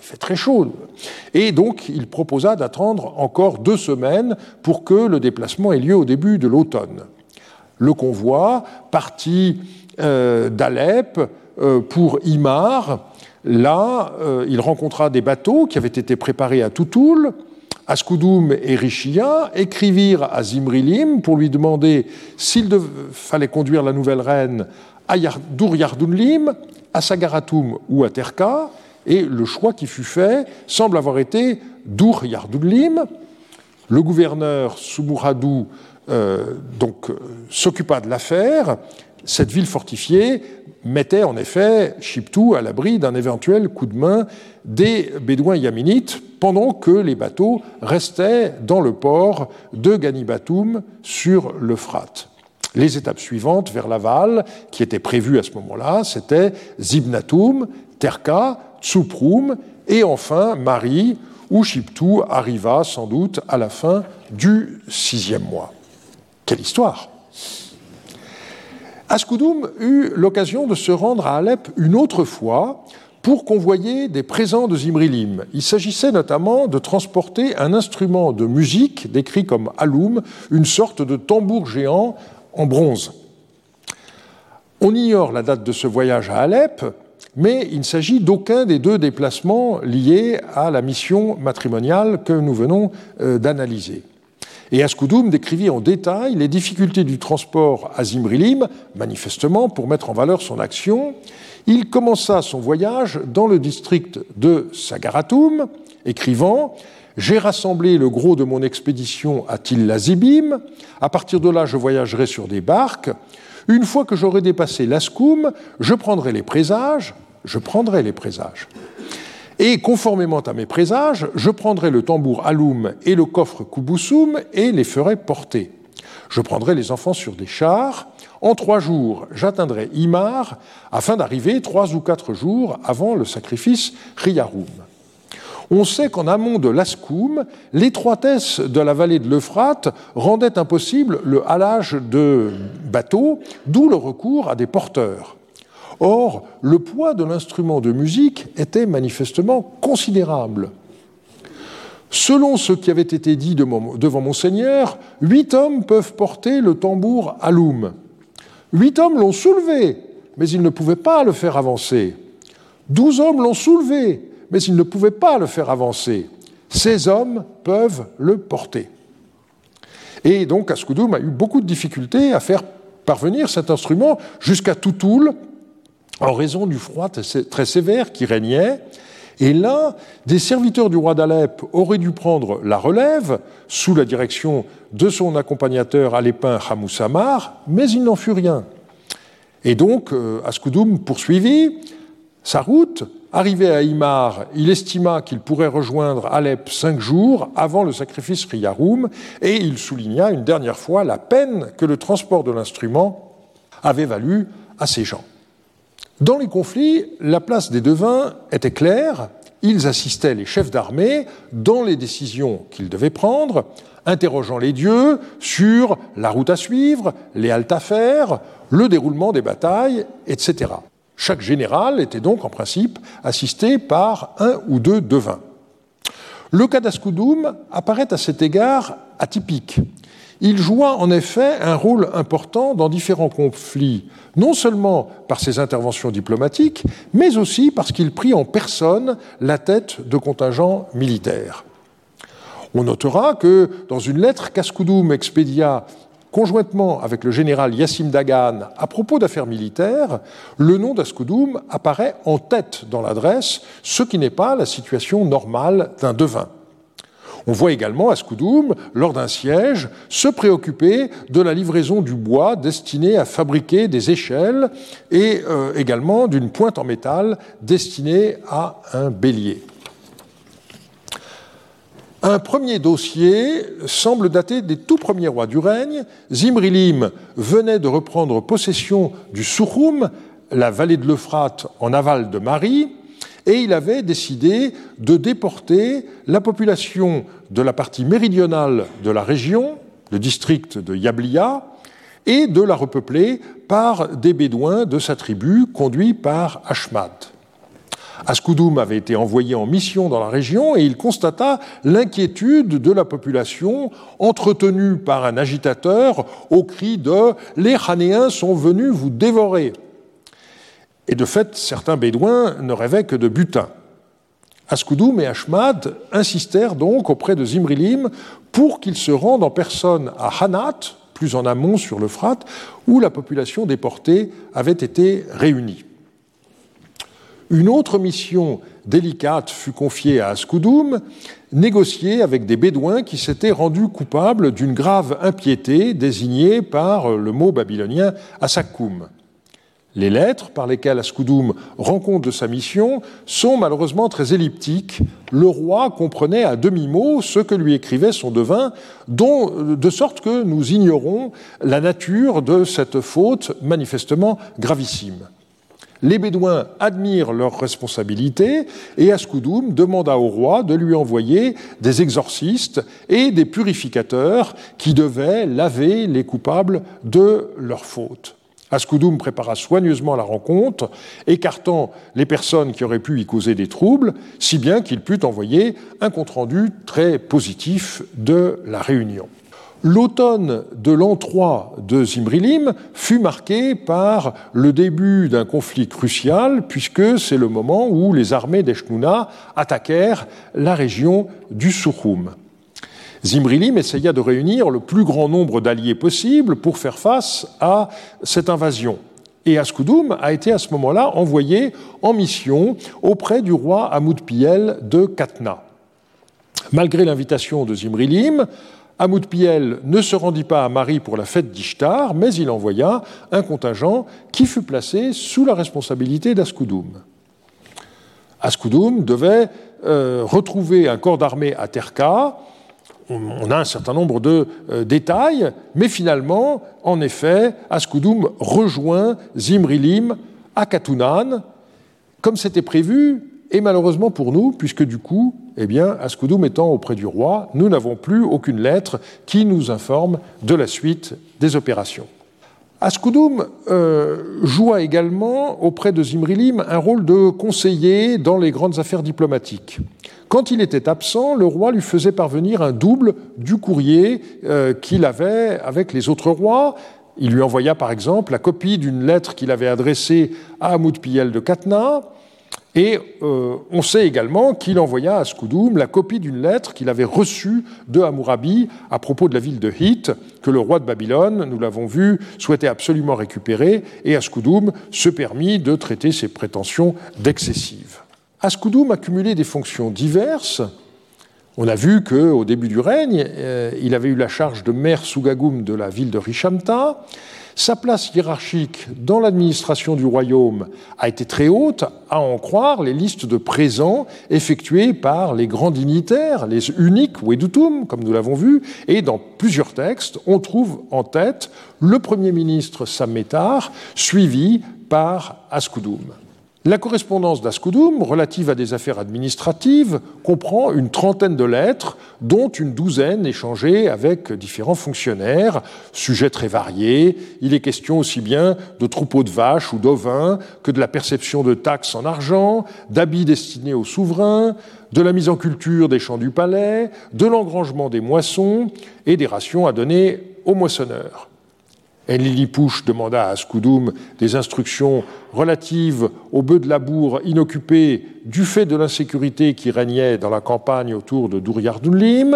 fait très chaud. Et donc, il proposa d'attendre encore 2 semaines pour que le déplacement ait lieu au début de l'automne. Le convoi partit d'Alep pour Imar. Là, il rencontra des bateaux qui avaient été préparés à Toutoul. Askoudoum et Richia écrivirent à Zimrilim pour lui demander s'il fallait conduire la nouvelle reine à Dur-Yardounlim, à Sagaratoum ou à Terka, et le choix qui fut fait semble avoir été Dur-Yardounlim. Le gouverneur Soumouradou s'occupa de l'affaire. Cette ville fortifiée mettait en effet Chibtou à l'abri d'un éventuel coup de main des Bédouins yaminites pendant que les bateaux restaient dans le port de Ganibatoum sur l'Euphrate. Les étapes suivantes vers l'aval, qui étaient prévues à ce moment-là, c'était Zibnatoum, Terka, Tsouproum et enfin Mari, où Chibtou arriva sans doute à la fin du 6e mois. Quelle histoire! Askoudoum eut l'occasion de se rendre à Alep une autre fois pour convoyer des présents de Zimrilim. Il s'agissait notamment de transporter un instrument de musique décrit comme aloum, une sorte de tambour géant en bronze. On ignore la date de ce voyage à Alep, mais il ne s'agit d'aucun des 2 déplacements liés à la mission matrimoniale que nous venons d'analyser. Et Askoudoum décrivit en détail les difficultés du transport à Zimrilim, manifestement pour mettre en valeur son action. Il commença son voyage dans le district de Sagaratoum, écrivant « J'ai rassemblé le gros de mon expédition à Tillazibim. À partir de là, je voyagerai sur des barques. Une fois que j'aurai dépassé l'Askoum, je prendrai les présages. Et conformément à mes présages, je prendrai le tambour aloum et le coffre Kuboussoum et les ferai porter. Je prendrai les enfants sur des chars. En 3 jours, j'atteindrai Imar afin d'arriver 3 ou 4 jours avant le sacrifice Riyaroum. On sait qu'en amont de l'Askoum, l'étroitesse de la vallée de l'Euphrate rendait impossible le halage de bateaux, d'où le recours à des porteurs. Or, le poids de l'instrument de musique était manifestement considérable. Selon ce qui avait été dit devant Monseigneur, 8 hommes peuvent porter le tambour aloum. 8 hommes l'ont soulevé, mais ils ne pouvaient pas le faire avancer. 12 hommes l'ont soulevé, mais ils ne pouvaient pas le faire avancer. 16 hommes peuvent le porter. Et donc, Askoudoum a eu beaucoup de difficultés à faire parvenir cet instrument jusqu'à Toutoul, en raison du froid très sévère qui régnait. Et là, des serviteurs du roi d'Alep auraient dû prendre la relève sous la direction de son accompagnateur alépin Hamousamar, mais il n'en fut rien. Et donc, Askoudoum poursuivit sa route. Arrivé à Imar, il estima qu'il pourrait rejoindre Alep 5 jours avant le sacrifice Riyaroum, et il souligna une dernière fois la peine que le transport de l'instrument avait valu à ces gens. Dans les conflits, la place des devins était claire. Ils assistaient les chefs d'armée dans les décisions qu'ils devaient prendre, interrogeant les dieux sur la route à suivre, les haltes à faire, le déroulement des batailles, etc. Chaque général était donc en principe assisté par 1 ou 2 devins. Le cas d'Askoudoum apparaît à cet égard atypique. Il joua en effet un rôle important dans différents conflits, non seulement par ses interventions diplomatiques, mais aussi parce qu'il prit en personne la tête de contingents militaires. On notera que, dans une lettre qu'Askoudoum expédia conjointement avec le général Yassim Dagan à propos d'affaires militaires, le nom d'Askoudoum apparaît en tête dans l'adresse, ce qui n'est pas la situation normale d'un devin. On voit également Askoudoum, lors d'un siège, se préoccuper de la livraison du bois destiné à fabriquer des échelles et également d'une pointe en métal destinée à un bélier. Un premier dossier semble dater des tout premiers rois du règne. Zimrilim venait de reprendre possession du Souchoum, la vallée de l'Euphrate en aval de Mari, et il avait décidé de déporter la population de la partie méridionale de la région, le district de Yablia, et de la repeupler par des Bédouins de sa tribu, conduits par Ashmat. Ascoudoum avait été envoyé en mission dans la région et il constata l'inquiétude de la population entretenue par un agitateur au cri de « Les Ghanéens sont venus vous dévorer ». Et de fait, certains bédouins ne rêvaient que de butin. Ascoudoum et Achmad insistèrent donc auprès de Zimrilim pour qu'il se rende en personne à Hanat, plus en amont sur l'Euphrate, où la population déportée avait été réunie. Une autre mission délicate fut confiée à Ascoudoum, négocier avec des Bédouins qui s'étaient rendus coupables d'une grave impiété désignée par le mot babylonien Assakoum. Les lettres par lesquelles Ascoudoum rend compte de sa mission sont malheureusement très elliptiques. Le roi comprenait à demi-mot ce que lui écrivait son devin, de sorte que nous ignorons la nature de cette faute manifestement gravissime. Les Bédouins admirent leur responsabilité et Ascoudoum demanda au roi de lui envoyer des exorcistes et des purificateurs qui devaient laver les coupables de leurs fautes. Ascoudoum prépara soigneusement la rencontre, écartant les personnes qui auraient pu y causer des troubles, si bien qu'il put envoyer un compte-rendu très positif de la réunion. L'automne de l'an 3 de Zimrilim fut marqué par le début d'un conflit crucial, puisque c'est le moment où les armées d'Eshnouna attaquèrent la région du Souchoum. Zimrilim essaya de réunir le plus grand nombre d'alliés possible pour faire face à cette invasion. Et Ascoudoum a été à ce moment-là envoyé en mission auprès du roi Amoudpiel de Katna. Malgré l'invitation de Zimrilim, Amoudpiel ne se rendit pas à Mari pour la fête d'Ishtar, mais il envoya un contingent qui fut placé sous la responsabilité d'Ascoudoum. Ascoudoum devait retrouver un corps d'armée à Terka. On a un certain nombre de détails, mais finalement, en effet, Ascoudoum rejoint Zimrilim à Katounan, comme c'était prévu, et malheureusement pour nous, puisque du coup, Ascoudoum étant auprès du roi, nous n'avons plus aucune lettre qui nous informe de la suite des opérations. Ascoudoum joua également auprès de Zimrilim un rôle de conseiller dans les grandes affaires diplomatiques. Quand il était absent, le roi lui faisait parvenir un double du courrier qu'il avait avec les autres rois. Il lui envoya par exemple la copie d'une lettre qu'il avait adressée à Amoudpiel de Katna. Et on sait également qu'il envoya à Ascoudoum la copie d'une lettre qu'il avait reçue de Hammurabi à propos de la ville de Hit, que le roi de Babylone, nous l'avons vu, souhaitait absolument récupérer, et Ascoudoum se permit de traiter ses prétentions d'excessives. Ascoudoum accumulait des fonctions diverses. On a vu qu'au début du règne, il avait eu la charge de maire Sougagoum de la ville de Rishamta. Sa place hiérarchique dans l'administration du royaume a été très haute, à en croire les listes de présents effectuées par les grands dignitaires, les uniques Wedutum, comme nous l'avons vu, et dans plusieurs textes, on trouve en tête le Premier ministre Sammétar, suivi par Ascoudoum. La correspondance d'Ascoudoum, relative à des affaires administratives, comprend une trentaine de lettres, dont une douzaine échangées avec différents fonctionnaires, sujets très variés. Il est question aussi bien de troupeaux de vaches ou d'ovins que de la perception de taxes en argent, d'habits destinés aux souverains, de la mise en culture des champs du palais, de l'engrangement des moissons et des rations à donner aux moissonneurs. Enlili-Pouche demanda à Ascoudoum des instructions relatives aux bœufs de labour inoccupés du fait de l'insécurité qui régnait dans la campagne autour de Duryardunlim.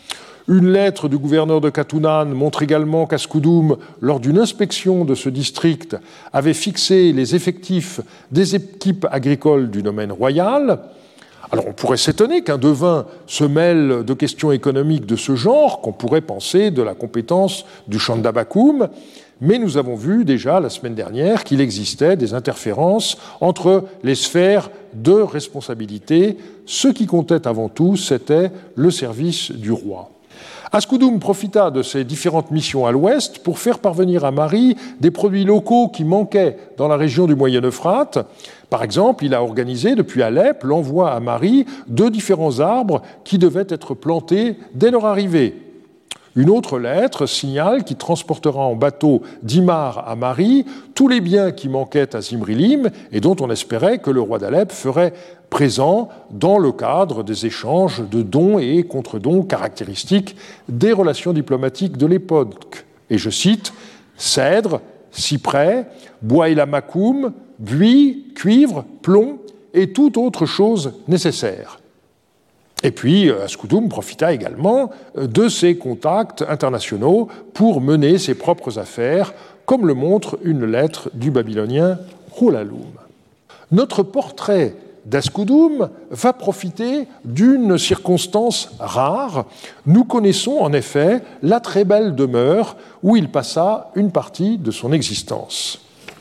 Une lettre du gouverneur de Katounan montre également qu'Ascoudoum, lors d'une inspection de ce district, avait fixé les effectifs des équipes agricoles du domaine royal. Alors on pourrait s'étonner qu'un devin se mêle de questions économiques de ce genre, qu'on pourrait penser de la compétence du Chandabakoum, mais nous avons vu déjà la semaine dernière qu'il existait des interférences entre les sphères de responsabilité. Ce qui comptait avant tout, c'était le service du roi. Ascoudoum profita de ces différentes missions à l'ouest pour faire parvenir à Mari des produits locaux qui manquaient dans la région du Moyen-Euphrate. Par exemple, il a organisé depuis Alep l'envoi à Mari de différents arbres qui devaient être plantés dès leur arrivée. Une autre lettre signale qu'il transportera en bateau d'Imar à Mari tous les biens qui manquaient à Zimrilim et dont on espérait que le roi d'Alep ferait présent dans le cadre des échanges de dons et contre-dons caractéristiques des relations diplomatiques de l'époque. Et je cite « cèdre, cyprès, bois et lamacoum, buis, cuivre, plomb et toute autre chose nécessaire ». Et puis, Ascudum profita également de ses contacts internationaux pour mener ses propres affaires, comme le montre une lettre du babylonien Hulalum. Notre portrait d'Ascudum va profiter d'une circonstance rare. Nous connaissons en effet la très belle demeure où il passa une partie de son existence.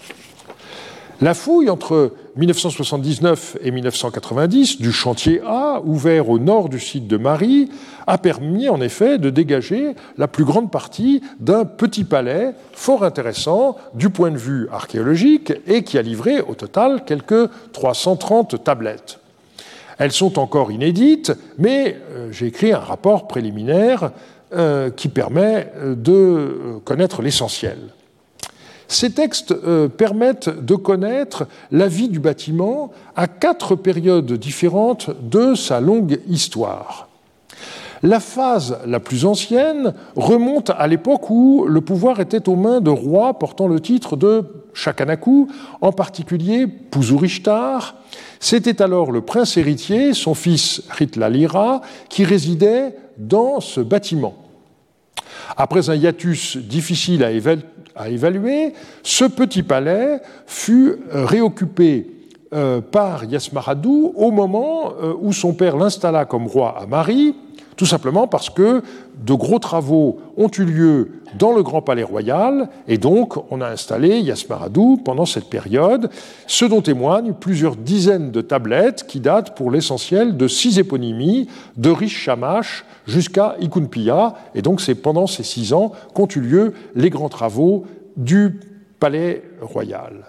La fouille entre 1979 et 1990 du chantier A, ouvert au nord du site de Mari, a permis en effet de dégager la plus grande partie d'un petit palais fort intéressant du point de vue archéologique et qui a livré au total quelques 330 tablettes. Elles sont encore inédites, mais j'ai écrit un rapport préliminaire qui permet de connaître l'essentiel. Ces textes permettent de connaître la vie du bâtiment à 4 périodes différentes de sa longue histoire. La phase la plus ancienne remonte à l'époque où le pouvoir était aux mains de rois portant le titre de Shakanaku, en particulier Puzurishtar. C'était alors le prince héritier, son fils Ritlalira, qui résidait dans ce bâtiment. Après un hiatus difficile à évaluer, ce petit palais fut réoccupé par Yasmaradou au moment où son père l'installa comme roi à Mari, tout simplement parce que de gros travaux ont eu lieu dans le Grand Palais Royal, et donc on a installé Yasmaradou pendant cette période, ce dont témoignent plusieurs dizaines de tablettes qui datent pour l'essentiel de 6 éponymies, de Rish Shamash jusqu'à Ikunpiya, et donc c'est pendant ces 6 ans qu'ont eu lieu les grands travaux du Palais Royal.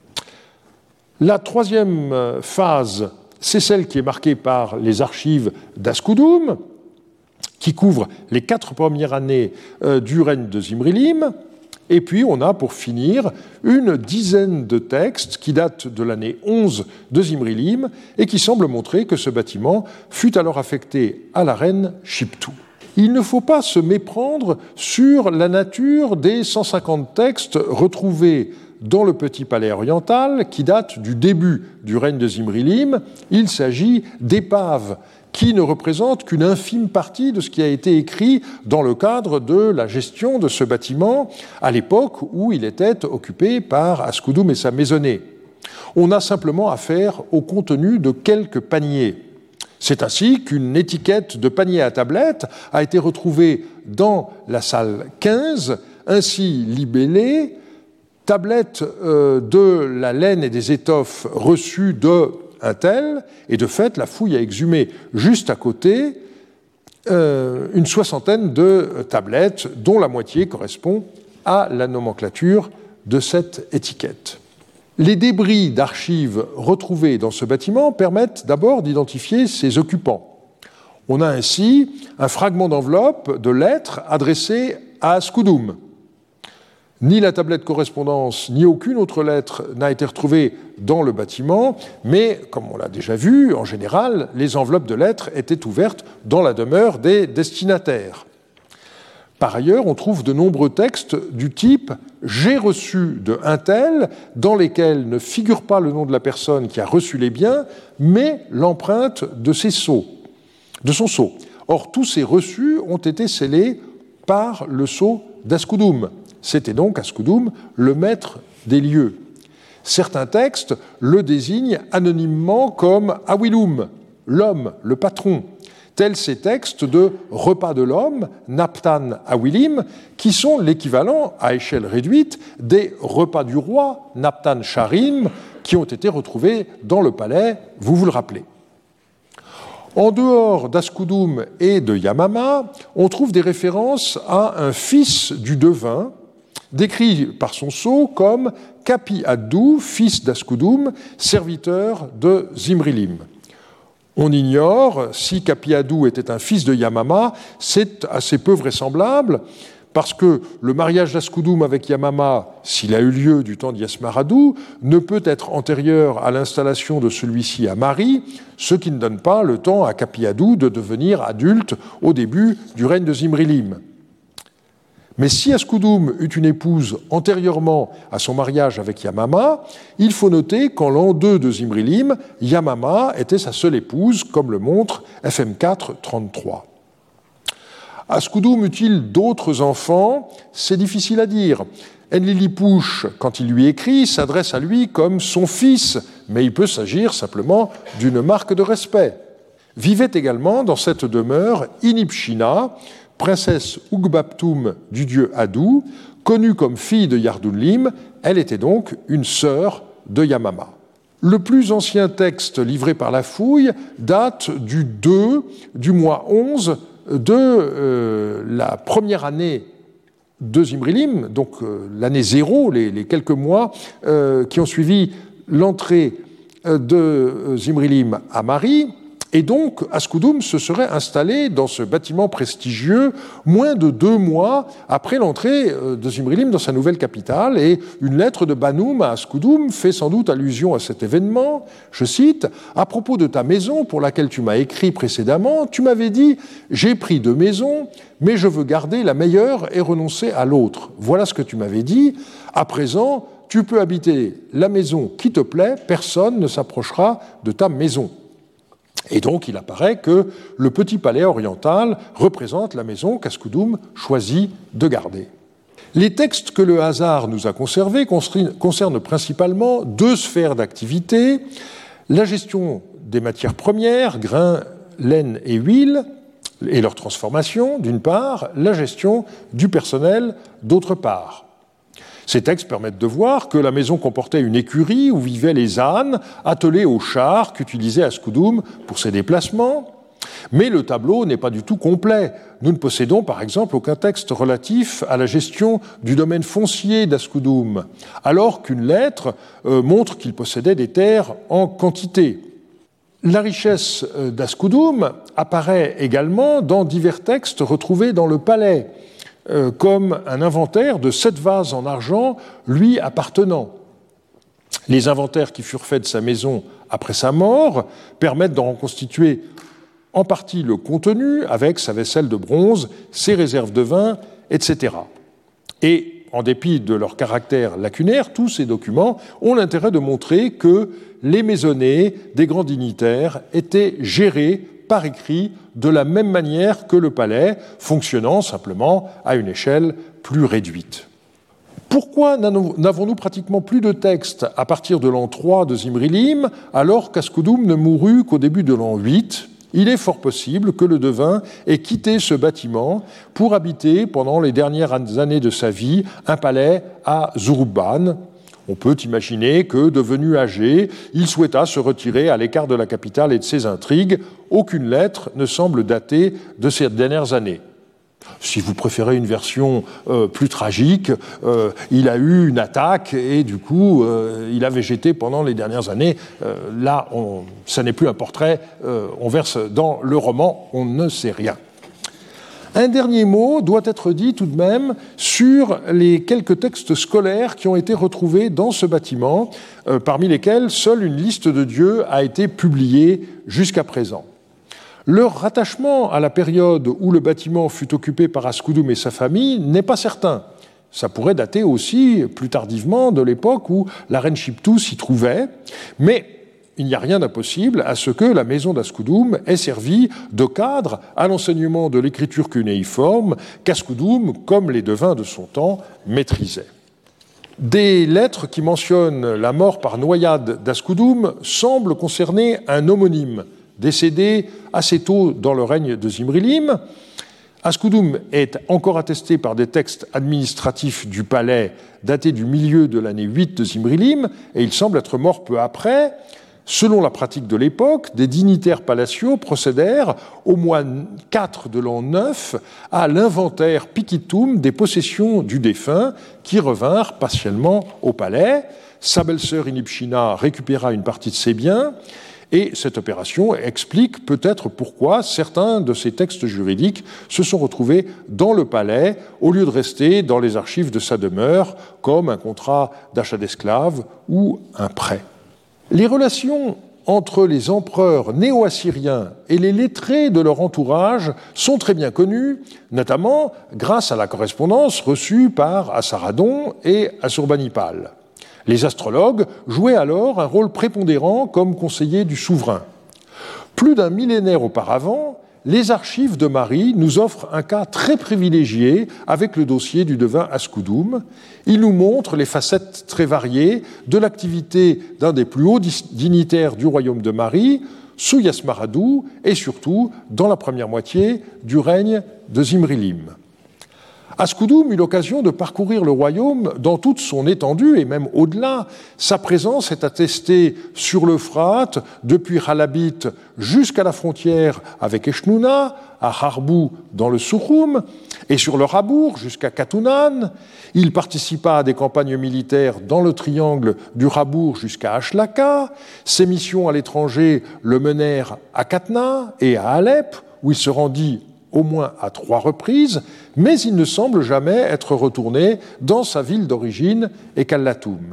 La troisième phase, c'est celle qui est marquée par les archives d'Ascudum, qui couvre les 4 premières années du règne de Zimrilim. Et puis on a pour finir une dizaine de textes qui datent de l'année 11 de Zimrilim et qui semblent montrer que ce bâtiment fut alors affecté à la reine Shiptu. Il ne faut pas se méprendre sur la nature des 150 textes retrouvés dans le petit palais oriental qui datent du début du règne de Zimrilim. Il s'agit d'épaves qui ne représentent qu'une infime partie de ce qui a été écrit dans le cadre de la gestion de ce bâtiment à l'époque où il était occupé par Ascudum et sa maisonnée. On a simplement affaire au contenu de quelques paniers. C'est ainsi qu'une étiquette de panier à tablettes a été retrouvée dans la salle 15, ainsi libellée « Tablette de la laine et des étoffes reçues de un tel », et de fait, la fouille a exhumé juste à côté une 60aine de tablettes, dont la moitié correspond à la nomenclature de cette étiquette. Les débris d'archives retrouvés dans ce bâtiment permettent d'abord d'identifier ses occupants. On a ainsi un fragment d'enveloppe de lettres adressées à Ascudum. Ni la tablette correspondance, ni aucune autre lettre n'a été retrouvée dans le bâtiment, mais, comme on l'a déjà vu, en général, les enveloppes de lettres étaient ouvertes dans la demeure des destinataires. Par ailleurs, on trouve de nombreux textes du type « j'ai reçu de un tel », dans lesquels ne figure pas le nom de la personne qui a reçu les biens, mais l'empreinte de son sceau. Or, tous ces reçus ont été scellés par le sceau d'Ascudum. C'était donc Ascudum le maître des lieux. Certains textes le désignent anonymement comme Awilum, l'homme, le patron, tels ces textes de repas de l'homme, Naptan Awilim, qui sont l'équivalent, à échelle réduite, des repas du roi, Naptan Sharim, qui ont été retrouvés dans le palais, vous le rappelez. En dehors d'Ascudum et de Yamama, on trouve des références à un fils du devin, décrit par son sceau comme Kapi Addou, fils d'Ascudum, serviteur de Zimrilim. On ignore si Kapiadou était un fils de Yamama, c'est assez peu vraisemblable, parce que le mariage d'Askoudoum avec Yamama, s'il a eu lieu du temps d'Yasmaradou, ne peut être antérieur à l'installation de celui-ci à Mari, ce qui ne donne pas le temps à Kapiadou de devenir adulte au début du règne de Zimrilim. Mais si Askoudoum eut une épouse antérieurement à son mariage avec Yamama, il faut noter qu'en l'an 2 de Zimrilim, Yamama était sa seule épouse, comme le montre FM4 33. Askoudoum eut-il d'autres enfants? C'est difficile à dire. Enlilipouche, quand il lui écrit, s'adresse à lui comme son fils, mais il peut s'agir simplement d'une marque de respect. Vivait également dans cette demeure Inipshina, princesse Ugbaptoum du dieu Adou, connue comme fille de Yardunlim. Elle était donc une sœur de Yamama. Le plus ancien texte livré par la fouille date du 2 du mois 11 de la première année de Zimrilim, donc l'année 0, les quelques mois qui ont suivi l'entrée de Zimrilim à Mari. Et donc, Askoudoum se serait installé dans ce bâtiment prestigieux moins de 2 mois après l'entrée de Zimrilim dans sa nouvelle capitale. Et une lettre de Banoum à Askoudoum fait sans doute allusion à cet événement. Je cite, « À propos de ta maison pour laquelle tu m'as écrit précédemment, tu m'avais dit « J'ai pris 2 maisons, mais je veux garder la meilleure et renoncer à l'autre. » Voilà ce que tu m'avais dit. À présent, tu peux habiter la maison qui te plaît, personne ne s'approchera de ta maison. Et donc, il apparaît que le petit palais oriental représente la maison qu'Askoudoum choisit de garder. Les textes que le hasard nous a conservés concernent principalement 2 sphères d'activité, la gestion des matières premières, grains, laine et huile, et leur transformation, d'une part, la gestion du personnel, d'autre part. Ces textes permettent de voir que la maison comportait une écurie où vivaient les ânes attelés aux chars qu'utilisait Askoudoum pour ses déplacements. Mais le tableau n'est pas du tout complet. Nous ne possédons par exemple aucun texte relatif à la gestion du domaine foncier d'Askoudoum, alors qu'une lettre montre qu'il possédait des terres en quantité. La richesse d'Askoudoum apparaît également dans divers textes retrouvés dans le palais, comme un inventaire de 7 vases en argent lui appartenant. Les inventaires qui furent faits de sa maison après sa mort permettent d'en reconstituer en partie le contenu avec sa vaisselle de bronze, ses réserves de vin, etc. Et en dépit de leur caractère lacunaire, tous ces documents ont l'intérêt de montrer que les maisonnées des grands dignitaires étaient gérées par écrit de la même manière que le palais, fonctionnant simplement à une échelle plus réduite. Pourquoi n'avons-nous pratiquement plus de textes à partir de l'an 3 de Zimrilim, alors qu'Askoudoum ne mourut qu'au début de l'an 8 ? Il est fort possible que le devin ait quitté ce bâtiment pour habiter pendant les dernières années de sa vie un palais à Zurubban. On peut imaginer que, devenu âgé, il souhaita se retirer à l'écart de la capitale et de ses intrigues. Aucune lettre ne semble dater de ces dernières années. Si vous préférez une version plus tragique, il a eu une attaque et du coup, il a végété pendant les dernières années. Là, ça n'est plus un portrait, on verse dans le roman, on ne sait rien. Un dernier mot doit être dit tout de même sur les quelques textes scolaires qui ont été retrouvés dans ce bâtiment, parmi lesquels seule une liste de dieux a été publiée jusqu'à présent. Leur rattachement à la période où le bâtiment fut occupé par Askoudoum et sa famille n'est pas certain. Ça pourrait dater aussi plus tardivement de l'époque où la reine Chiptou s'y trouvait, mais il n'y a rien d'impossible à ce que la maison d'Askoudoum ait servi de cadre à l'enseignement de l'écriture cunéiforme qu'Askoudoum, comme les devins de son temps, maîtrisait. Des lettres qui mentionnent la mort par noyade d'Askoudoum semblent concerner un homonyme, décédé assez tôt dans le règne de Zimrilim. Askoudoum est encore attesté par des textes administratifs du palais datés du milieu de l'année 8 de Zimrilim, et il semble être mort peu après. Selon la pratique de l'époque, des dignitaires palatiaux procédèrent au mois 4 de l'an 9 à l'inventaire piquitum des possessions du défunt qui revinrent partiellement au palais. Sa belle-sœur Inipshina récupéra une partie de ses biens Et cette opération explique peut-être pourquoi certains de ces textes juridiques se sont retrouvés dans le palais au lieu de rester dans les archives de sa demeure, comme un contrat d'achat d'esclaves ou un prêt. Les relations entre les empereurs néo-assyriens et les lettrés de leur entourage sont très bien connues, notamment grâce à la correspondance reçue par Assaradon et Assurbanipal. Les astrologues jouaient alors un rôle prépondérant comme conseillers du souverain. Plus d'un millénaire auparavant, les archives de Mari nous offrent un cas très privilégié avec le dossier du devin Askoudoum. Il nous montre les facettes très variées de l'activité d'un des plus hauts dignitaires du royaume de Mari, Souyasmaradou, et surtout dans la première moitié du règne de Zimrilim. Askoudoum eut l'occasion de parcourir le royaume dans toute son étendue et même au-delà. Sa présence est attestée sur l'Euphrate, depuis Halabit jusqu'à la frontière avec Eshnouna, à Harbou dans le Souroum, et sur le Rabour jusqu'à Katounan. Il participa à des campagnes militaires dans le triangle du Rabour jusqu'à Ashlaka. Ses missions à l'étranger le menèrent à Katna et à Alep, où il se rendit au moins à 3 reprises, mais il ne semble jamais être retourné dans sa ville d'origine, Ekallatum.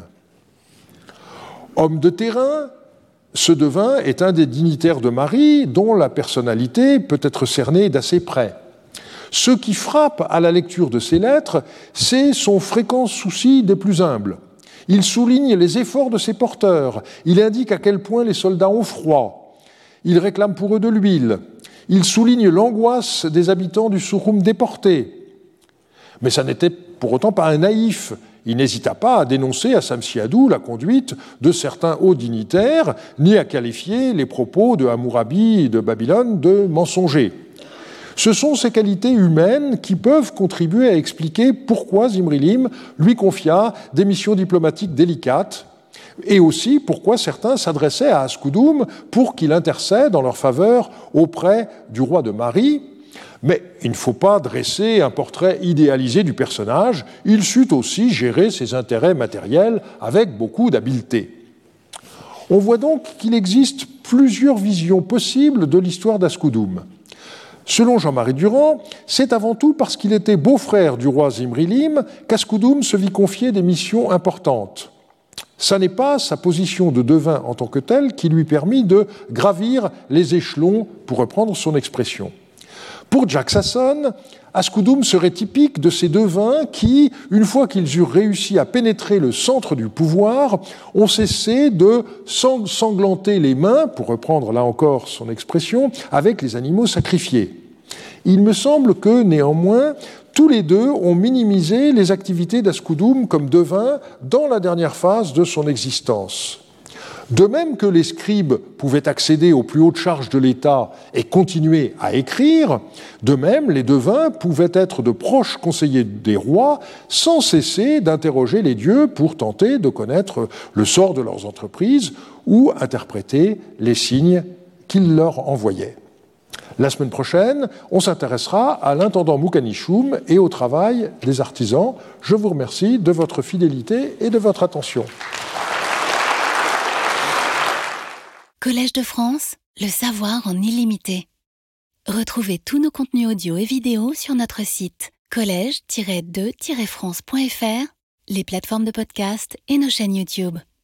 Homme de terrain, ce devin est un des dignitaires de Mari dont la personnalité peut être cernée d'assez près. Ce qui frappe à la lecture de ses lettres, c'est son fréquent souci des plus humbles. Il souligne les efforts de ses porteurs, il indique à quel point les soldats ont froid, il réclame pour eux de l'huile, il souligne l'angoisse des habitants du Souroum déportés. Mais ça n'était pour autant pas un naïf. Il n'hésita pas à dénoncer à Samsiadou la conduite de certains hauts dignitaires, ni à qualifier les propos de Hammurabi et de Babylone de mensongers. Ce sont ces qualités humaines qui peuvent contribuer à expliquer pourquoi Zimrilim lui confia des missions diplomatiques délicates, et aussi pourquoi certains s'adressaient à Askoudoum pour qu'il intercède en leur faveur auprès du roi de Mari. Mais il ne faut pas dresser un portrait idéalisé du personnage, il sut aussi gérer ses intérêts matériels avec beaucoup d'habileté. On voit donc qu'il existe plusieurs visions possibles de l'histoire d'Askoudoum. Selon Jean-Marie Durand, c'est avant tout parce qu'il était beau-frère du roi Zimrilim qu'Askoudoum se vit confier des missions importantes. Ça n'est pas sa position de devin en tant que telle qui lui permit de gravir les échelons, pour reprendre son expression. Pour Jack Sasson, Askoudoum serait typique de ces devins qui, une fois qu'ils eurent réussi à pénétrer le centre du pouvoir, ont cessé de s'ensanglanter les mains, pour reprendre là encore son expression, avec les animaux sacrifiés. Il me semble que, néanmoins, tous les deux ont minimisé les activités d'Askoudoum comme devin dans la dernière phase de son existence. De même que les scribes pouvaient accéder aux plus hautes charges de l'État et continuer à écrire, de même les devins pouvaient être de proches conseillers des rois sans cesser d'interroger les dieux pour tenter de connaître le sort de leurs entreprises ou interpréter les signes qu'ils leur envoyaient. La semaine prochaine, on s'intéressera à l'intendant Moukanichoum et au travail des artisans. Je vous remercie de votre fidélité et de votre attention. Collège de France, le savoir en illimité. Retrouvez tous nos contenus audio et vidéo sur notre site collège-2-france.fr, les plateformes de podcast et nos chaînes YouTube.